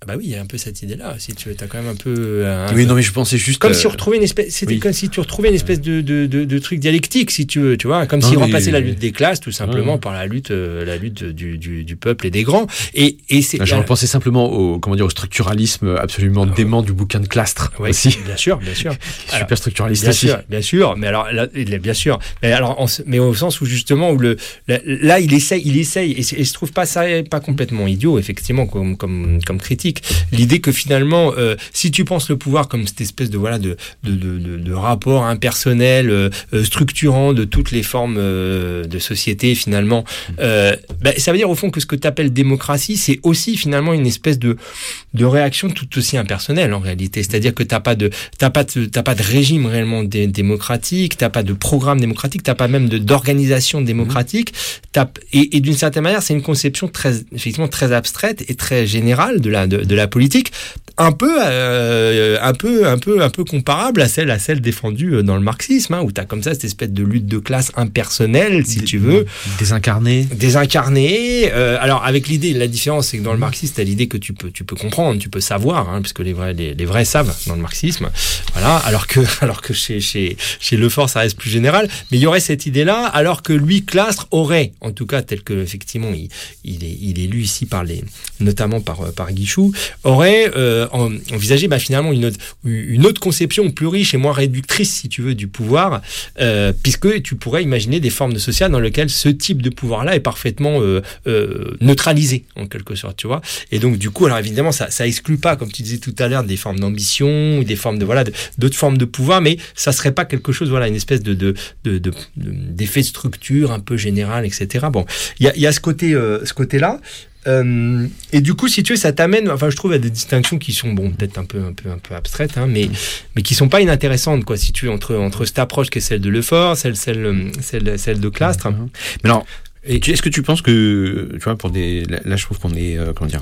bah oui, il y a un peu cette idée-là. Si tu as quand même un peu. Un, oui, non, mais je pensais juste. Comme euh... si on retrouvait une espèce. C'était oui. comme si tu retrouvais une espèce de, de, de, de truc dialectique, si tu veux, tu vois, comme non, si mais... remplaçait la lutte des classes tout simplement ouais. par la lutte, euh, la lutte du, du, du peuple et des grands. Et, et c'est. J'en pensais simplement au, comment dire, au structuralisme absolument alors, dément du bouquin de Clastres ouais, aussi. Bien sûr, bien sûr. Alors, super structuraliste bien aussi. Sûr, bien sûr, mais alors, là, bien sûr, mais alors, on, mais au sens où justement où le, là, là il essaye, il essaye, et, et je trouve pas ça pas complètement idiot, effectivement, comme comme comme critique. L'idée que finalement, euh, si tu penses le pouvoir comme cette espèce de voilà de de de, de, de rapport impersonnel, euh, structurant de toutes les formes euh, de société, finalement, euh, ben, ça veut dire au fond que ce que tu appelles démocratie, c'est aussi finalement une espèce de de réaction tout aussi impersonnelle en réalité. C'est-à-dire que t'as pas de t'as pas de, t'as pas de régime réellement dé- démocratique, t'as pas de programme démocratique, t'as pas même de d'organisation démocratique. T'as, et, et d'une certaine manière, c'est une conception très effectivement très abstraite et très générale de la de, de la politique, un peu euh, un peu un peu un peu comparable à celle à celle défendue dans le marxisme, hein, où t'as comme ça cette espèce de lutte de classe impersonnelle, si tu veux, désincarnée, désincarnée. Euh, alors avec l'idée, la différence, c'est que dans le marxisme, t'as l'idée que tu peux tu peux comprendre, tu peux savoir, hein, puisque les vrais les, les vrais savent dans le marxisme, voilà. Alors que alors que chez chez chez Lefort, ça reste plus général, mais il y aurait cette idée-là, alors que lui, Clastres aurait, en tout cas tel que effectivement il il est il est lu ici par les notamment par par Guichou, aurait euh, envisagé bah, finalement une autre, une autre conception plus riche et moins réductrice, si tu veux, du pouvoir, euh, puisque tu pourrais imaginer des formes de social dans lesquelles ce type de pouvoir-là est parfaitement euh, euh, neutralisé, en quelque sorte, tu vois. Et donc, du coup, alors évidemment, ça, ça exclut pas, comme tu disais tout à l'heure, des formes d'ambition, des formes de, voilà, de, d'autres formes de pouvoir, mais ça serait pas quelque chose, voilà, une espèce de, de, de, de, de d'effet de structure un peu général, et cetera. Bon, il y a, il y a ce côté, euh, ce côté-là. Euh, et du coup, si tu veux, ça t'amène, enfin, je trouve, à des distinctions qui sont, bon, peut-être un peu, un peu, un peu abstraites, hein, mais, mais qui sont pas inintéressantes, quoi, si tu veux, entre, entre cette approche qui est celle de Lefort, celle, celle, celle, celle de Clastres. Mm-hmm. Mais alors, et est-ce que tu penses que, tu vois, pour des, là, je trouve qu'on est, euh, comment dire,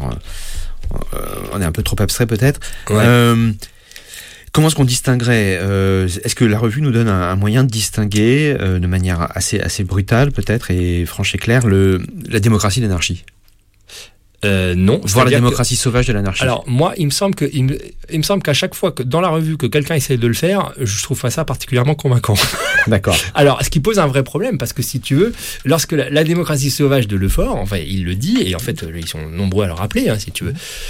euh, on est un peu trop abstrait, peut-être. Ouais. Euh, Comment est-ce qu'on distinguerait euh, Est-ce que la revue nous donne un, un moyen de distinguer euh, de manière assez, assez brutale, peut-être, et franche et claire, le, la démocratie et l'anarchie? Euh, non. Voir la démocratie que... sauvage de l'anarchie. Alors moi, il me semble que il me, il me semble qu'à chaque fois que dans la revue que quelqu'un essaye de le faire, je trouve pas ça particulièrement convaincant. D'accord. Alors, ce qui pose un vrai problème, parce que si tu veux, lorsque la, la démocratie sauvage de Lefort, enfin, il le dit, et en fait, ils sont nombreux à le rappeler, hein, si tu veux.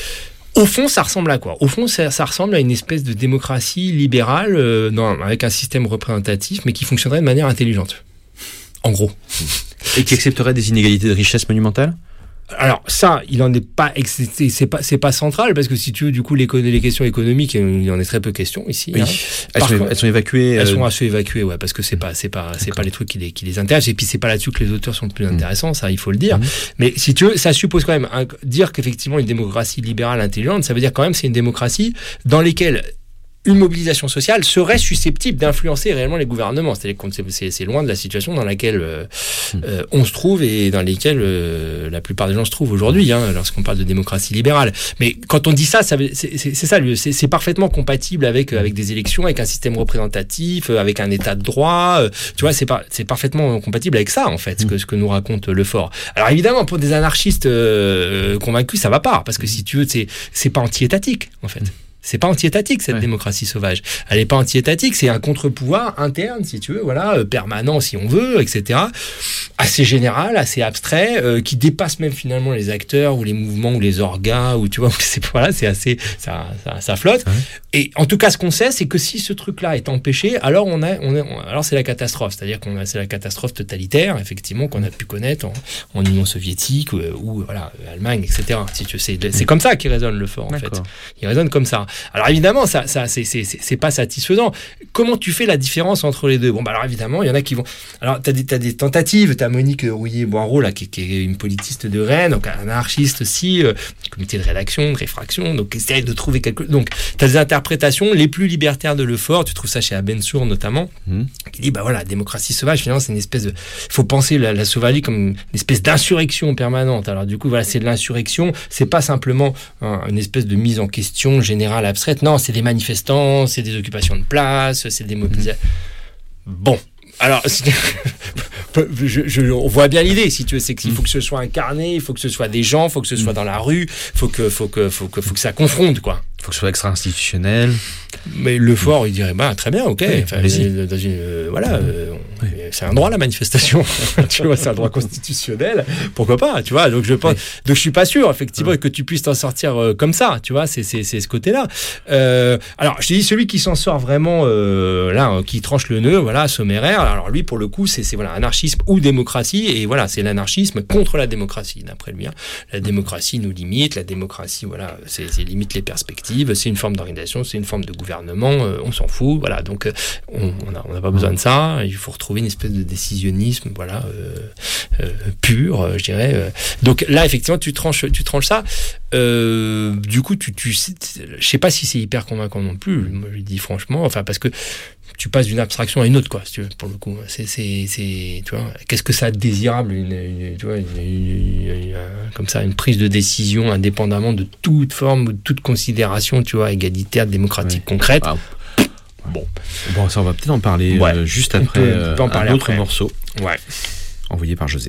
Au fond, ça ressemble à quoi ? Au fond, ça, ça ressemble à une espèce de démocratie libérale euh, dans, avec un système représentatif, mais qui fonctionnerait de manière intelligente. En gros. Et qui accepterait des inégalités de richesse monumentales ? Alors ça, il en est pas, c'est, c'est pas, c'est pas central, parce que si tu veux, du coup, les, les questions économiques, il en est très peu question ici. Oui. Hein. Elles, sont, contre, elles sont évacuées. Elles euh... sont assez évacuées, ouais, parce que c'est pas, c'est pas, c'est pas les trucs qui les, qui les intéressent. Et puis c'est pas là-dessus que les auteurs sont le plus intéressants, ça, il faut le dire. Mmh. Mais si tu veux, ça suppose quand même un, dire qu'effectivement une démocratie libérale intelligente, ça veut dire quand même c'est une démocratie dans laquelle une mobilisation sociale serait susceptible d'influencer réellement les gouvernements. C'est-à-dire que c'est, c'est loin de la situation dans laquelle euh, euh, on se trouve et dans laquelle euh, la plupart des gens se trouvent aujourd'hui, hein, lorsqu'on parle de démocratie libérale. Mais quand on dit ça, ça c'est, c'est, c'est ça, c'est, c'est parfaitement compatible avec, avec des élections, avec un système représentatif, avec un état de droit. Euh, tu vois, c'est, pas, c'est parfaitement compatible avec ça, en fait, ce que, ce que nous raconte Lefort. Alors évidemment, pour des anarchistes euh, convaincus, ça va pas, parce que si tu veux, c'est, c'est pas anti-étatique, en fait. C'est pas anti-étatique, cette ouais. démocratie sauvage. Elle est pas anti-étatique, c'est un contre-pouvoir interne, si tu veux, voilà, euh, permanent si on veut, et cetera. Assez général, assez abstrait, euh, qui dépasse même finalement les acteurs ou les mouvements ou les orgas, ou tu vois, c'est, voilà, c'est assez, ça, ça, ça flotte. Ouais. Et en tout cas, ce qu'on sait, c'est que si ce truc-là est empêché, alors on a, on a, on, alors c'est la catastrophe. C'est-à-dire qu'on a, c'est la catastrophe totalitaire, effectivement, qu'on a pu connaître en, en Union soviétique ou, ou voilà, Allemagne, et cetera. Si tu sais, c'est, c'est comme ça qu'il résonne Lefort, en D'accord. fait. Il résonne comme ça. Alors évidemment, ça, ça, c'est, c'est, c'est, c'est pas satisfaisant. Comment tu fais la différence entre les deux ? Bon, bah alors évidemment, il y en a qui vont. Alors t'as des, t'as des tentatives. T'as Monique Rouillet-Boinreau là, qui, qui est une politiste de Rennes, donc un anarchiste aussi, euh, comité de rédaction, de réfraction, donc essaye de trouver quelque. Donc t'as des interprétations les plus libertaires de Lefort. Tu trouves ça chez Abensour notamment, mmh. qui dit bah voilà, la démocratie sauvage, finalement, c'est une espèce de. Il faut penser la, la sauvagerie comme une espèce d'insurrection permanente. Alors du coup, voilà, c'est de l'insurrection. C'est pas simplement hein, une espèce de mise en question générale abstraite. Non, c'est des manifestants, c'est des occupations de place, c'est des mobilisations. Mmh. Bon, alors je, je, on voit bien l'idée, si tu veux, c'est qu'il faut que ce soit incarné, il faut que ce soit des gens, il faut que ce soit dans la rue, faut que, faut que, faut que, faut que ça confronte, quoi. Il faut que ce soit extra-institutionnel. Mais le fort, il dirait, bah, très bien, ok. Oui, enfin, dans une, euh, voilà, euh, oui. C'est un droit, la manifestation. Tu vois, c'est un droit constitutionnel. Pourquoi pas, tu vois. Donc, je pense, oui. donc, je suis pas sûr, effectivement, oui. que tu puisses t'en sortir euh, comme ça, tu vois. C'est, c'est, c'est ce côté-là. Euh, alors, je te dis, celui qui s'en sort vraiment, euh, là, hein, qui tranche le nœud, voilà, sommaire. Alors, lui, pour le coup, c'est, c'est, voilà, anarchisme ou démocratie. Et voilà, c'est l'anarchisme contre la démocratie, d'après lui. Hein. La démocratie nous limite. La démocratie, voilà, c'est, c'est limite les perspectives. C'est une forme d'organisation, c'est une forme de gouvernement. Euh, on s'en fout, voilà. Donc, euh, on n'a on pas besoin de ça. Il faut retrouver une espèce de décisionnisme, voilà, euh, euh, pur, euh, je dirais. Euh. Donc là, effectivement, tu tranches, tu tranches ça. Euh, du coup, tu, tu, je sais pas si c'est hyper convaincant non plus. Moi, je le dis franchement, enfin, parce que tu passes d'une abstraction à une autre, quoi, si tu veux, pour le coup. C'est, c'est, c'est, tu vois, qu'est-ce que ça a de désirable, une, une, tu vois, une, une, une, une, comme ça, une prise de décision indépendamment de toute forme, de toute considération, tu vois, égalitaire, démocratique, ouais. concrète. Ah. Bon. Bon, ça, on va peut-être en parler ouais. euh, juste après peut, euh, en parler un autre après. morceau. Ouais. Envoyé par José.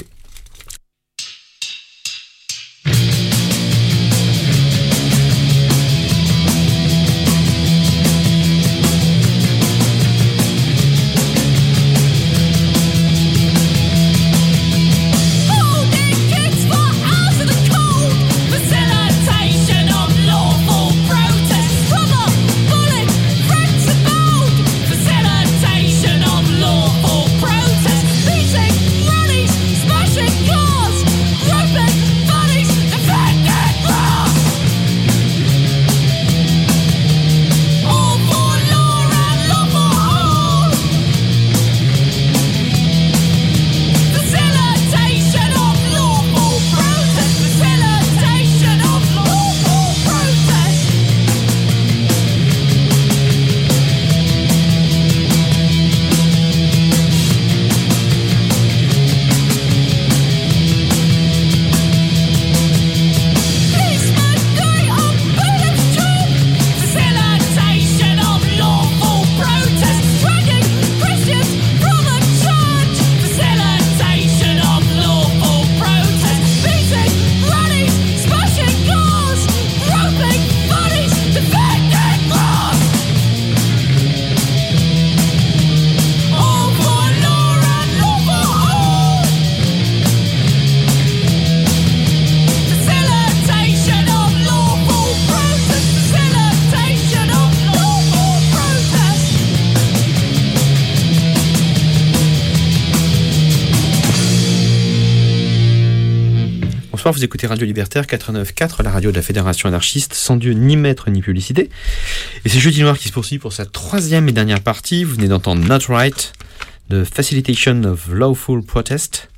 Vous écoutez Radio Libertaire quatre-vingt-neuf quatre, la radio de la Fédération anarchiste, sans Dieu ni maître ni publicité. Et c'est Jeudi Noir qui se poursuit pour sa troisième et dernière partie. Vous venez d'entendre Not Right, The Facilitation of Lawful Protest.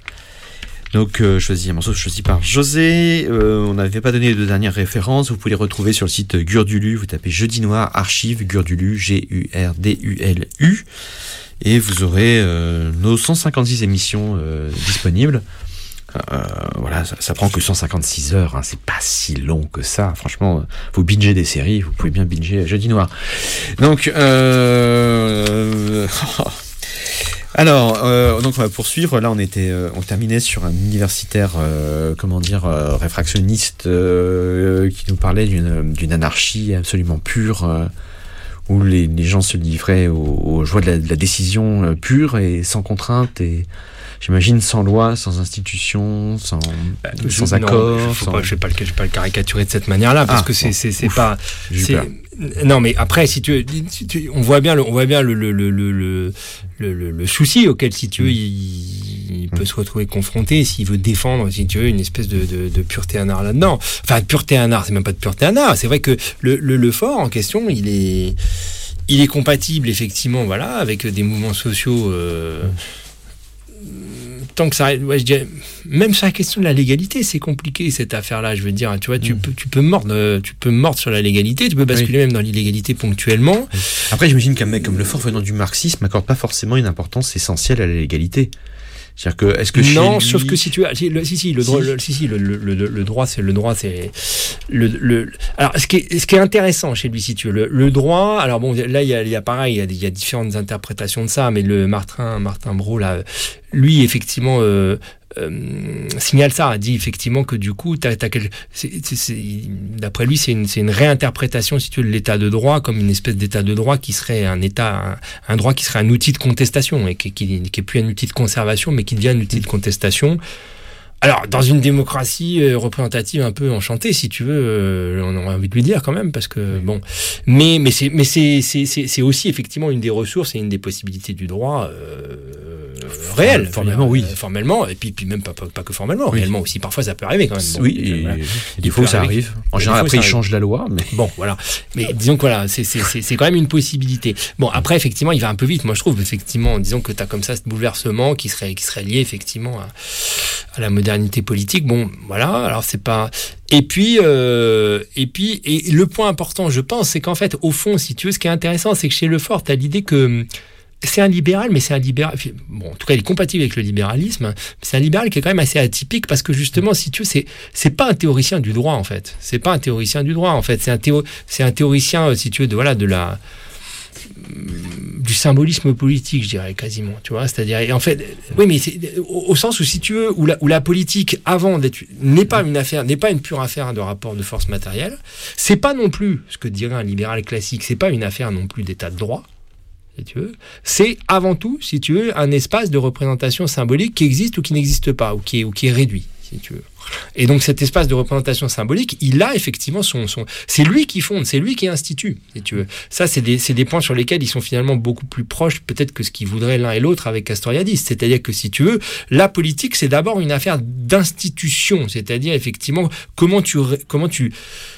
Donc, euh, choisi un morceau choisi par José. Euh, on n'avait pas donné de dernière référence. Vous pouvez les retrouver sur le site Gurdulu. Vous tapez Jeudi Noir, archive, Gurdulu, G U R D U L U. Et vous aurez euh, nos cent cinquante-six émissions euh, disponibles. Euh, voilà, ça, ça prend que cent cinquante-six heures, hein, c'est pas si long que ça. Franchement, vous bingez des séries, vous pouvez bien binger Jeudi Noir. Donc, euh, alors, euh, donc on va poursuivre. Là, on était, euh, on terminait sur un universitaire, euh, comment dire, euh, réfractionniste, euh, qui nous parlait d'une, d'une anarchie absolument pure. Euh, où les, les gens se livraient aux, aux joies de la, de la décision euh, pure et sans contrainte et j'imagine sans loi, sans institution, sans, bah, sans je, accord. Non, sans... Pas, je ne vais, vais pas le caricaturer de cette manière-là parce ah, que c'est, bon, c'est, c'est ouf, pas. C'est, non, mais après, si tu, si tu, on voit bien, le, on voit bien le le le le le, le, le souci auquel, si tu veux, il, il peut mmh. se retrouver confronté s'il veut défendre, si tu veux, une espèce de, de, de pureté anard là-dedans. Enfin, de pureté anard, c'est même pas de pureté anard. C'est vrai que le, le, le fort en question, il est, il est compatible effectivement, voilà, avec des mouvements sociaux. Euh, mmh. Tant que ça, ouais, je dirais, même sur la question de la légalité, c'est compliqué cette affaire-là. Je veux dire, tu vois, tu mmh. peux, tu peux mordre, tu peux mordre sur la légalité, tu peux basculer oui. même dans l'illégalité ponctuellement. Oui. Après, j'imagine qu'un mec comme Lefort venant du marxisme n'accorde pas forcément une importance essentielle à la légalité. C'est-à-dire que, est-ce que non, chez lui... sauf que si tu as, si, le, si, si, le droit, si, le, si, si, le, le, le, le droit, c'est le droit, c'est le, le. Alors, ce qui est, ce qui est intéressant chez lui, si tu veux, le, le droit. Alors bon, là, il y a, il y a pareil, il y a, il y a différentes interprétations de ça, mais le Martin, Martin Brault, là, lui, effectivement, euh, euh, signale ça, dit effectivement que du coup, t'as, t'as quel... c'est, c'est, c'est... d'après lui, c'est une, c'est une réinterprétation, si tu veux, de l'état de droit comme une espèce d'état de droit qui serait un état, un, un droit qui serait un outil de contestation et qui, qui, qui est plus un outil de conservation, mais qui devient un outil de contestation. Alors, dans une démocratie euh, représentative un peu enchantée, si tu veux, euh, on aurait envie de lui dire quand même, parce que bon, mais mais c'est mais c'est c'est c'est, c'est aussi effectivement une des ressources et une des possibilités du droit euh, réel, formellement, oui, euh, formellement, et puis puis même pas pas, pas que formellement, oui. Réellement aussi. Parfois, ça peut arriver quand même. Bon, oui, et, voilà. et des fois ça arrive. En général, après, ils changent la loi, mais bon, voilà. Mais disons que voilà, c'est c'est c'est c'est quand même une possibilité. Bon, après, effectivement, il va un peu vite. Moi, je trouve effectivement, disons que t'as comme ça ce bouleversement qui serait qui serait lié effectivement à, à la modernité politique, bon, voilà, alors c'est pas... Et puis, euh, et puis, et le point important, je pense, c'est qu'en fait, au fond, si tu veux, ce qui est intéressant, c'est que chez Lefort, t'as l'idée que c'est un libéral, mais c'est un libéral... Bon, en tout cas, il est compatible avec le libéralisme, mais c'est un libéral qui est quand même assez atypique, parce que justement, si tu veux, c'est, c'est pas un théoricien du droit, en fait. C'est pas un théoricien du droit, en fait. C'est un, théo, c'est un théoricien, si tu veux, de, voilà, de la... du symbolisme politique, je dirais quasiment, tu vois, c'est-à-dire, et en fait, oui, mais c'est, au, au sens où, si tu veux, où la, où la politique, avant d'être, n'est pas une affaire, n'est pas une pure affaire de rapport de force matérielle, c'est pas non plus, ce que dirait un libéral classique, c'est pas une affaire non plus d'état de droit, si tu veux, c'est avant tout, si tu veux, un espace de représentation symbolique qui existe ou qui n'existe pas, ou qui est, ou qui est réduit, si tu veux. Et donc cet espace de représentation symbolique, il a effectivement son, son... c'est lui qui fonde, c'est lui qui institue, si tu veux. Ça, c'est des, c'est des points sur lesquels ils sont finalement beaucoup plus proches peut-être que ce qu'ils voudraient l'un et l'autre avec Castoriadis. C'est-à-dire que, si tu veux, la politique, c'est d'abord une affaire d'institution. C'est-à-dire, effectivement, comment tu... Comment tu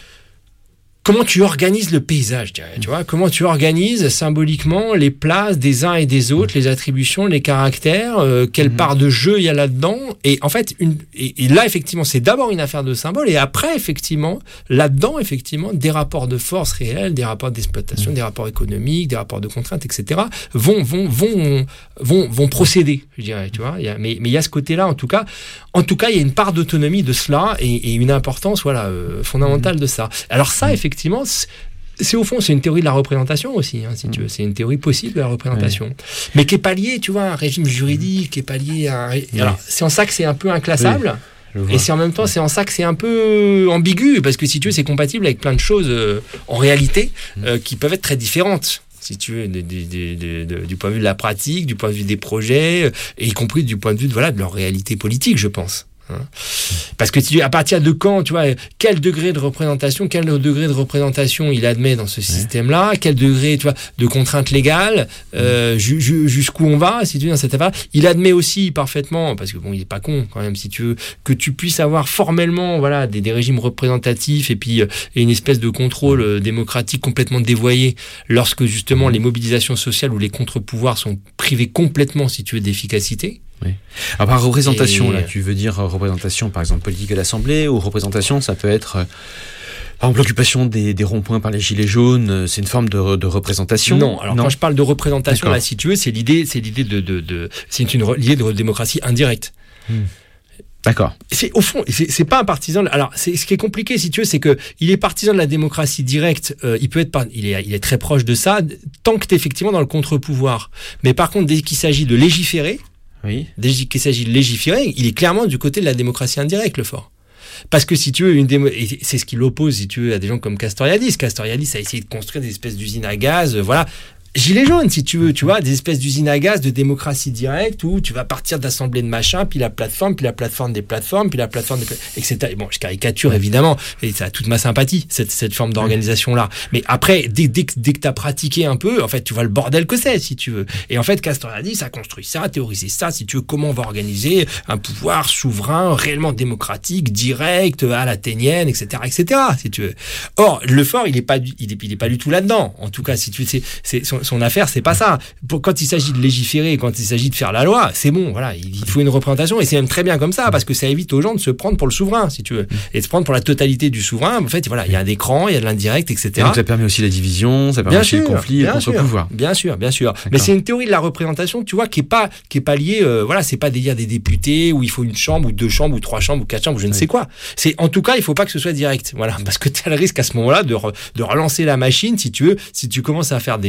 Comment tu organises le paysage, je dirais, tu vois, comment tu organises symboliquement les places des uns et des autres, les attributions, les caractères, euh, quelle mmh. part de jeu il y a là-dedans. Et en fait, une, et, et là, effectivement, c'est d'abord une affaire de symbole, et après, effectivement, là-dedans, effectivement, des rapports de force réels, des rapports d'exploitation, mmh. des rapports économiques, des rapports de contraintes, et cetera, vont, vont, vont, vont, vont procéder, je dirais, tu vois. Il y a, mais, mais il y a ce côté-là, en tout cas, en tout cas, il y a une part d'autonomie de cela et, et une importance, voilà, euh, fondamentale de ça. Alors ça, effectivement, Effectivement, c'est au fond, c'est une théorie de la représentation aussi, hein, si tu veux. C'est une théorie possible de la représentation, oui. mais qui est pas liée, tu vois, à un régime juridique, qui est pas liée à. Un... Oui. Alors, c'est en ça que c'est un peu inclassable. Oui. Et c'est en même temps, c'est en ça que c'est un peu ambigu, parce que si tu veux, c'est compatible avec plein de choses euh, en réalité euh, qui peuvent être très différentes. Si tu veux, de, de, de, de, du point de vue de la pratique, du point de vue des projets, et y compris du point de vue de, voilà, de leur réalité politique, je pense. Parce que tu, à partir de quand, tu vois, quel degré de représentation, quel degré de représentation il admet dans ce ouais. système-là, quel degré, tu vois, de contrainte légale, euh, ju, ju, jusqu'où on va, si tu veux, dans cette affaire. Il admet aussi parfaitement, parce que bon, il est pas con quand même, si tu veux, que tu puisses avoir formellement, voilà, des, des régimes représentatifs et puis euh, et une espèce de contrôle euh, démocratique complètement dévoyé lorsque justement les mobilisations sociales ou les contre-pouvoirs sont privés complètement, si tu veux, d'efficacité. Oui. Alors par représentation, et... là, tu veux dire représentation, par exemple, politique à l'Assemblée, ou représentation, ça peut être, euh, par exemple, l'occupation des, des ronds-points par les gilets jaunes, c'est une forme de, de représentation. Non, alors non. Quand je parle de représentation, D'accord. là, si tu veux, c'est l'idée, c'est l'idée de, de, de c'est une l'idée de démocratie indirecte. Hmm. D'accord. C'est au fond, c'est, c'est pas un partisan. Alors, c'est ce qui est compliqué, si tu veux, c'est que il est partisan de la démocratie directe. Euh, il peut être, par, il est, il est très proche de ça, tant que t'es effectivement dans le contre-pouvoir. Mais par contre, dès qu'il s'agit de légiférer. Oui. Dès qu'il s'agit de légiférer, il est clairement du côté de la démocratie indirecte, Lefort. Parce que si tu veux, une démo... et c'est ce qui l'oppose, si tu veux, à des gens comme Castoriadis. Castoriadis a essayé de construire des espèces d'usines à gaz, euh, voilà. Gilets jaunes, si tu veux, tu vois, des espèces d'usines à gaz de démocratie directe où tu vas partir d'assemblée de machin, puis la plateforme, puis la plateforme des plateformes, puis la plateforme des pla... et cetera. Et bon, je caricature évidemment, et ça a toute ma sympathie, cette, cette forme d'organisation-là. Mais après, dès, dès, dès que t'as pratiqué un peu, en fait, tu vois le bordel que c'est, si tu veux. Et en fait, Castoriadis a construit ça, a théorisé ça, si tu veux, comment on va organiser un pouvoir souverain, réellement démocratique, direct, à l'athénienne, et cetera, et cetera, si tu veux. Or, Lefort, il est pas, il est, il est pas du tout là-dedans. En tout cas, si tu veux, c'est, c'est son, son affaire, c'est pas ça. Pour, quand il s'agit de légiférer, quand il s'agit de faire la loi, c'est bon, voilà, il faut une représentation, et c'est même très bien comme ça, parce que ça évite aux gens de se prendre pour le souverain, si tu veux, et de se prendre pour la totalité du souverain. En fait, voilà, il y a un écran, il y a de l'indirect, et cetera. Et donc ça permet aussi la division, ça permet bien aussi sûr, le conflit et le contre-pouvoir. Bien sûr, bien sûr. D'accord. Mais c'est une théorie de la représentation, tu vois, qui est pas, qui est pas liée, euh, voilà, c'est pas délire des députés où il faut une chambre ou deux chambres ou trois chambres ou quatre chambres ou je ne oui. sais quoi. C'est, en tout cas, il faut pas que ce soit direct, voilà, parce que tu as le risque à ce moment-là de, re, de relancer la machine, si tu veux, si tu commences à faire des, des,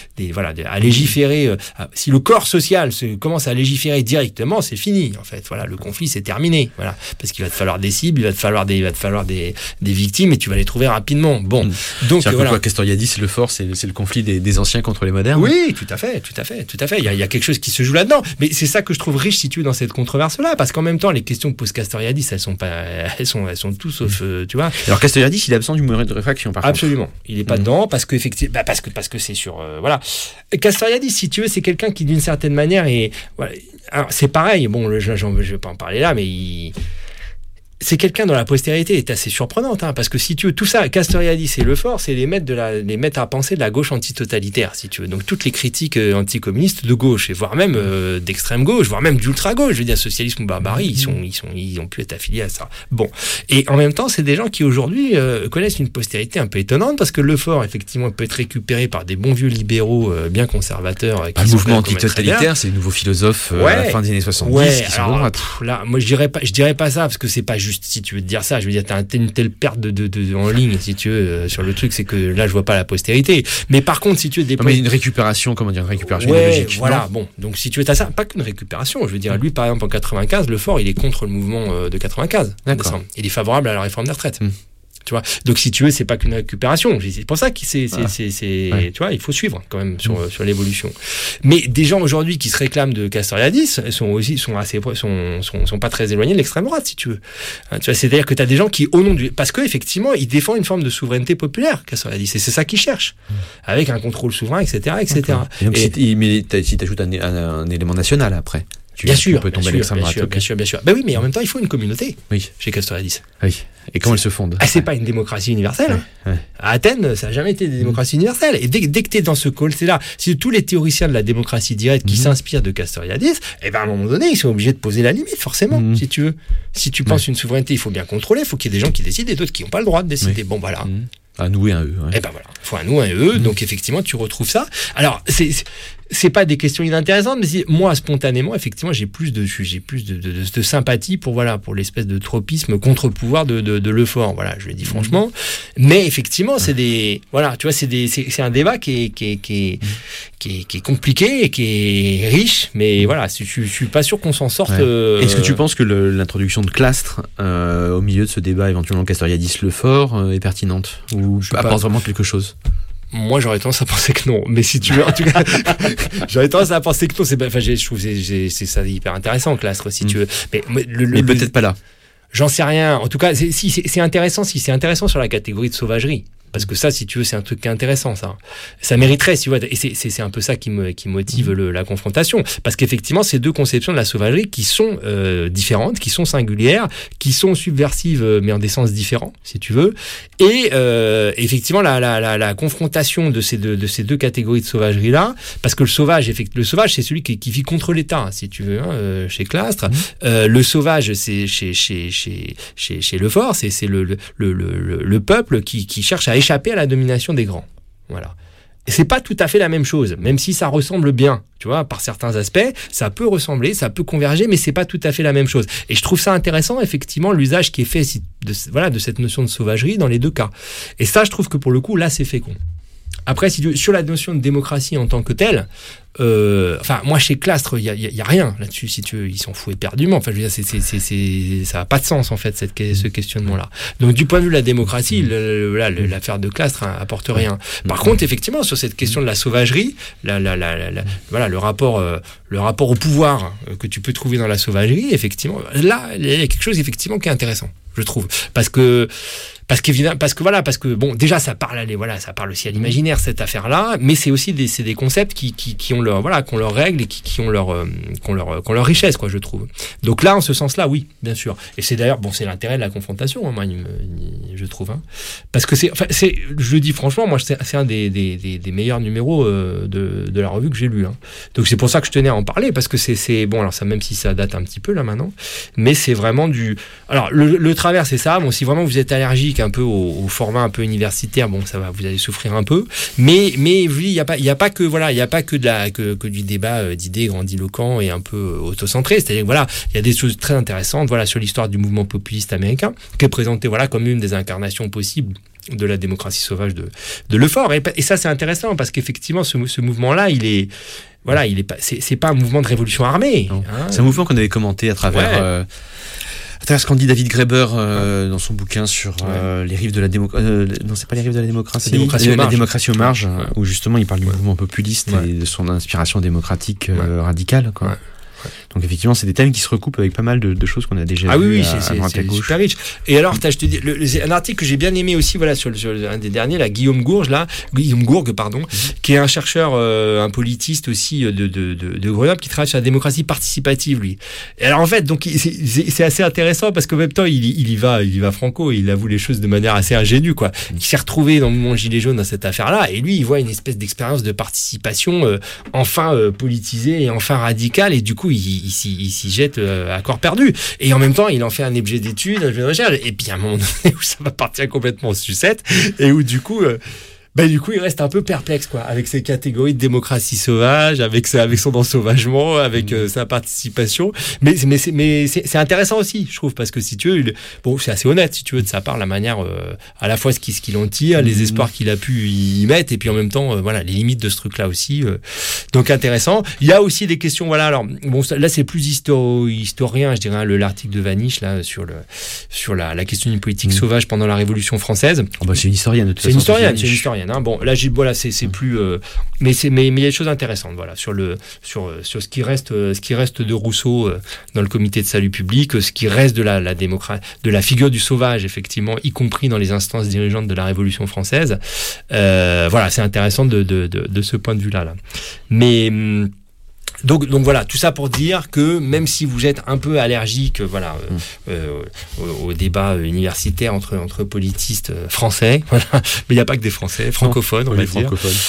des voilà, des, à légiférer. Euh, à, si le corps social se, commence à légiférer directement, c'est fini en fait. Voilà, le conflit c'est terminé. Voilà, parce qu'il va te falloir des cibles, il va te falloir des, il va te falloir des, des victimes et tu vas les trouver rapidement. Bon, mmh. donc euh, voilà. Quoi, Castoriadis, c'est le fort, c'est, c'est le conflit des, des anciens contre les modernes. Oui, tout à fait, tout à fait, tout à fait. Il y a, il y a quelque chose qui se joue là-dedans. Mais c'est ça que je trouve riche situé dans cette controverse-là, parce qu'en même temps, les questions que pose Castoriadis, elles sont pas, elles sont, elles sont tout sauf, euh, tu vois. Alors Castoriadis, il est absent du moyen de réfraction, par Absolument. contre. Il est pas mmh. dedans parce que effectivement, bah parce que parce que c'est sur, euh, voilà. Castoriadis, si tu veux, c'est quelqu'un qui d'une certaine manière est, voilà. Alors c'est pareil. Bon, je, je, je vais pas en parler là, mais il c'est quelqu'un dont la postérité est assez surprenante, hein, parce que si tu veux, tout ça, Castoriadis et Lefort, c'est les maîtres de la, les maîtres à penser de la gauche antitotalitaire, si tu veux. Donc toutes les critiques euh, anticommunistes de gauche, et voire même euh, d'extrême gauche, voire même d'ultra gauche. Je veux dire, socialisme ou barbarie, ils sont, ils sont, ils ont pu être affiliés à ça. Bon. Et en même temps, c'est des gens qui aujourd'hui euh, connaissent une postérité un peu étonnante, parce que Lefort, effectivement, peut être récupéré par des bons vieux libéraux euh, bien conservateurs. Euh, qui un mouvement antitotalitaire, c'est les nouveaux philosophes euh, ouais. à la fin des années soixante-dix ouais, qui alors, sont pff, là, moi, je dirais pas, je dirais pas ça, parce que c'est pas juste. Si tu veux te dire ça, je veux dire, t'as une telle perte de, de, de, en ligne, si tu veux, euh, sur le truc, c'est que là, je vois pas la postérité. Mais par contre, si tu veux des non, mais une récupération, comment dire, une récupération ouais, idéologique. Voilà, non bon. Donc, si tu veux, t'as ça, pas qu'une récupération. Je veux dire, lui, par exemple, en quatre-vingt-quinze, Lefort, il est contre le mouvement euh, de quatre-vingt-quinze. D'accord. Il est favorable à la réforme des retraites. Hum. Tu vois. Donc, si tu veux, c'est pas qu'une récupération. C'est pour ça que c'est, c'est, ah. c'est, c'est ouais. tu vois, il faut suivre quand même sur, mmh. sur l'évolution. Mais des gens aujourd'hui qui se réclament de Castoriadis sont aussi, sont assez, sont, sont, sont pas très éloignés de l'extrême droite, si tu veux. Hein, tu vois, c'est-à-dire que t'as des gens qui, au nom du, parce que, effectivement, ils défendent une forme de souveraineté populaire, Castoriadis. Et c'est ça qu'ils cherchent. Mmh. Avec un contrôle souverain, et cetera, et cetera. Et donc, et, si, mais si t'ajoutes un, un, un élément national après. Tu, bien tu sûr, peux tomber bien, à sûr, bien, sûr, okay. bien sûr, bien sûr. Ben oui, mais en même temps, il faut une communauté. Oui. Chez Castoriadis. Oui. Et comment elle se fonde? Ah, c'est pas une démocratie universelle. Ouais, hein. ouais. À Athènes, ça n'a jamais été des démocraties mmh. universelles. Et dès, dès que tu es dans ce call, c'est là. Si tous les théoriciens de la démocratie directe qui mmh. s'inspirent de Castoriadis, eh ben, à un moment donné, ils sont obligés de poser la limite, forcément, mmh. si tu veux. Si tu penses ouais. une souveraineté, il faut bien contrôler, il faut qu'il y ait des gens qui décident et d'autres qui n'ont pas le droit de décider. Oui. Bon, voilà. Mmh. Un nous et un eux. Ouais. Eh ben voilà, il faut un nous et un eux. Mmh. Donc effectivement, tu retrouves ça. Alors, c'est, c'est c'est pas des questions inintéressantes, mais si, moi spontanément, effectivement, j'ai plus de j'ai plus de, de, de, de sympathie pour voilà pour l'espèce de tropisme contre-pouvoir de de, de Lefort. Voilà, je le dis franchement. Mmh. Mais effectivement, c'est des voilà, tu vois, c'est des c'est, c'est un débat qui est qui est qui est, mmh. qui est qui est compliqué et qui est riche. Mais voilà, je, je suis pas sûr qu'on s'en sorte. Ouais. Euh, Est-ce que tu penses que le, l'introduction de Clastres euh, au milieu de ce débat, éventuellement Castoriadis-Lefort, euh, est pertinente ou apporte vraiment quelque chose? Moi, j'aurais tendance à penser que non. Mais si tu veux, en tout cas, j'aurais tendance à penser que non. C'est, enfin, je trouve que c'est, c'est ça hyper intéressant, Clastres, si mmh. tu veux. Mais, le, le, mais peut-être le, pas là. J'en sais rien. En tout cas, c'est, si, c'est, c'est intéressant, si c'est intéressant sur la catégorie de sauvagerie. Parce que ça, si tu veux, c'est un truc qui est intéressant, ça. Ça mériterait, si tu vois. Et c'est, c'est, c'est un peu ça qui me, qui motive le, la confrontation. Parce qu'effectivement, c'est deux conceptions de la sauvagerie qui sont euh, différentes, qui sont singulières, qui sont subversives, mais en des sens différents, si tu veux. Et euh, effectivement, la, la, la, la confrontation de ces deux, de ces deux catégories de sauvagerie-là, parce que le sauvage, le sauvage, c'est celui qui, qui vit contre l'État, si tu veux, hein, chez Clastres. Mmh. Euh, le sauvage, c'est chez, chez, chez, chez, chez Lefort, c'est, c'est le, le, le, le, le peuple qui, qui cherche à échapper à la domination des grands. Voilà. Et c'est pas tout à fait la même chose, même si ça ressemble bien, tu vois, par certains aspects, ça peut ressembler, ça peut converger, mais c'est pas tout à fait la même chose. Et je trouve ça intéressant, effectivement, l'usage qui est fait de, voilà, de cette notion de sauvagerie dans les deux cas. Et ça, je trouve que pour le coup, là, c'est fécond. Après, si tu, sur la notion de démocratie en tant que telle, euh, enfin, moi, chez Clastres, il y a, y a rien là-dessus, si tu veux, ils s'en foutent éperdument. Enfin, je veux dire, c'est, c'est, c'est, c'est, ça n'a pas de sens, en fait, cette, ce questionnement-là. Donc, du point de vue de la démocratie, le, là, le, l'affaire de Clastres hein, apporte rien. Par contre, effectivement, sur cette question de la sauvagerie, la, la, la, la, la, voilà, le rapport, euh, le rapport au pouvoir euh, que tu peux trouver dans la sauvagerie, effectivement, là, il y a quelque chose, effectivement, qui est intéressant, je trouve. Parce que, Parce qu'évidemment, parce que voilà, parce que bon, déjà ça parle, allez, voilà, ça parle aussi à l'imaginaire cette affaire-là, mais c'est aussi des, c'est des concepts qui, qui, qui ont leur, voilà, qui ont leurs règles et qui, qui ont leur, euh, qui ont leur, qui ont leur richesse, quoi, je trouve. Donc là, en ce sens-là, oui, bien sûr. Et c'est d'ailleurs, bon, c'est l'intérêt de la confrontation, hein, moi, il me, il, je trouve, hein, parce que c'est, enfin, c'est, je le dis franchement, moi, c'est, c'est un des, des, des, des meilleurs numéros euh, de, de la revue que j'ai lu. Hein. Donc c'est pour ça que je tenais à en parler, parce que c'est, c'est, bon, alors ça, même si ça date un petit peu là maintenant, mais c'est vraiment du, alors le, le travers, c'est ça. Bon, si vraiment vous êtes allergique un peu au, au format un peu universitaire, bon, ça va, vous allez souffrir un peu, mais mais il y a pas il y a pas que voilà, il y a pas que de la que, que du débat d'idées grandiloquent et un peu autocentré, c'est-à-dire voilà, il y a des choses très intéressantes, voilà, sur l'histoire du mouvement populiste américain qui est présenté voilà comme une des incarnations possibles de la démocratie sauvage de, de Lefort. Et, et ça, c'est intéressant parce qu'effectivement, ce, ce mouvement-là, il est, voilà, il est pas, c'est, c'est pas un mouvement de révolution armée. Hein. C'est un mouvement qu'on avait commenté à travers. Ouais. Euh, à travers ce qu'en dit David Graeber euh, ouais. dans son bouquin sur euh, ouais. les rives de la démocratie. Euh, non, c'est pas les rives de la démocratie. La démocratie aux marges. La démocratie aux marges, ouais. où justement il parle du ouais. mouvement populiste ouais. et de son inspiration démocratique euh, ouais. radicale. Quoi. Ouais. Donc effectivement, c'est des thèmes qui se recoupent avec pas mal de, de choses qu'on a déjà ah vues oui, oui, à, c'est, à droite c'est, à gauche. C'est super riche. Et alors, je te dis, le, un article que j'ai bien aimé aussi, voilà, sur, sur un des derniers, là, Guillaume Gourge, là, Guillaume Gourgue, pardon, mm-hmm. qui est un chercheur, euh, un politiste aussi de, de, de, de Grenoble, qui travaille sur la démocratie participative, lui. Et alors en fait, donc c'est, c'est, c'est assez intéressant parce qu'en même temps, il, il y va, il y va franco, il avoue les choses de manière assez ingénue, quoi. Mm-hmm. Il s'est retrouvé dans le mouvement Gilet jaune dans cette affaire-là, et lui, il voit une espèce d'expérience de participation euh, enfin euh, politisée et enfin radicale, et du coup, il, il, il, s'y, il s'y jette. Euh, à corps perdu. Et en même temps, il en fait un objet d'étude, un objet de recherche. Et puis, à un moment donné où ça va partir complètement en sucette et où, du coup, euh, ben, du coup, il reste un peu perplexe, quoi, avec ses catégories de démocratie sauvage, avec, sa, avec son ensauvagement, avec euh, sa participation. Mais, mais, c'est, mais c'est, c'est intéressant aussi, je trouve, parce que si tu veux, il, bon, c'est assez honnête, si tu veux, de sa part, la manière, euh, à la fois ce qu'il, ce qu'il en tire, les espoirs qu'il a pu y mettre, et puis en même temps, euh, voilà, les limites de ce truc-là aussi. Euh, donc, intéressant. Il y a aussi des questions, voilà, alors, bon, là, c'est plus histo- historien, je dirais, hein, le, l'article de Vanish, là, sur le, sur la, la question d'une politique mmh. sauvage pendant la Révolution française. Oh bah, c'est une historienne, de toute c'est façon. Une historienne, c'est une historienne. Hein. Bon, là, j'ai, voilà, c'est, c'est plus, euh, mais c'est, mais, mais il y a des choses intéressantes, voilà, sur le, sur, sur ce qui reste, ce qui reste de Rousseau euh, dans le Comité de salut public, ce qui reste de la, la démocratie, de la figure du sauvage, effectivement, y compris dans les instances dirigeantes de la Révolution française. Euh, voilà, c'est intéressant de, de, de, de ce point de vue-là, là. Mais hum, Donc, donc voilà, tout ça pour dire que même si vous êtes un peu allergique, voilà, euh, euh, au, au débat universitaire entre entre politistes français, voilà, mais il n'y a pas que des Français, francophones, non, on va dire.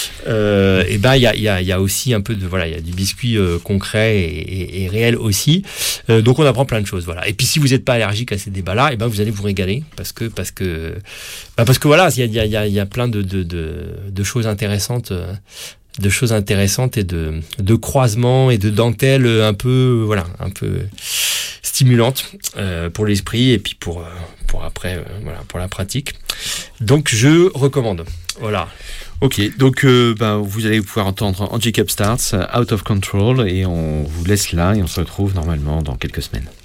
Euh, et ben il y a il y a il y a aussi un peu de voilà, il y a du biscuit euh, concret et, et, et réel aussi. Euh, donc on apprend plein de choses, voilà. Et puis si vous n'êtes pas allergique à ces débats-là, et ben vous allez vous régaler parce que parce que bah parce que voilà, il y a il y a il y a plein de de de, de choses intéressantes. Euh, de choses intéressantes et de de croisements et de dentelles un peu voilà un peu stimulantes euh, pour l'esprit et puis pour pour après euh, voilà pour la pratique. Donc je recommande. Voilà. Ok, donc euh, ben, vous allez pouvoir entendre Angie Capstarts, Out of Control, et on vous laisse là et on se retrouve normalement dans quelques semaines.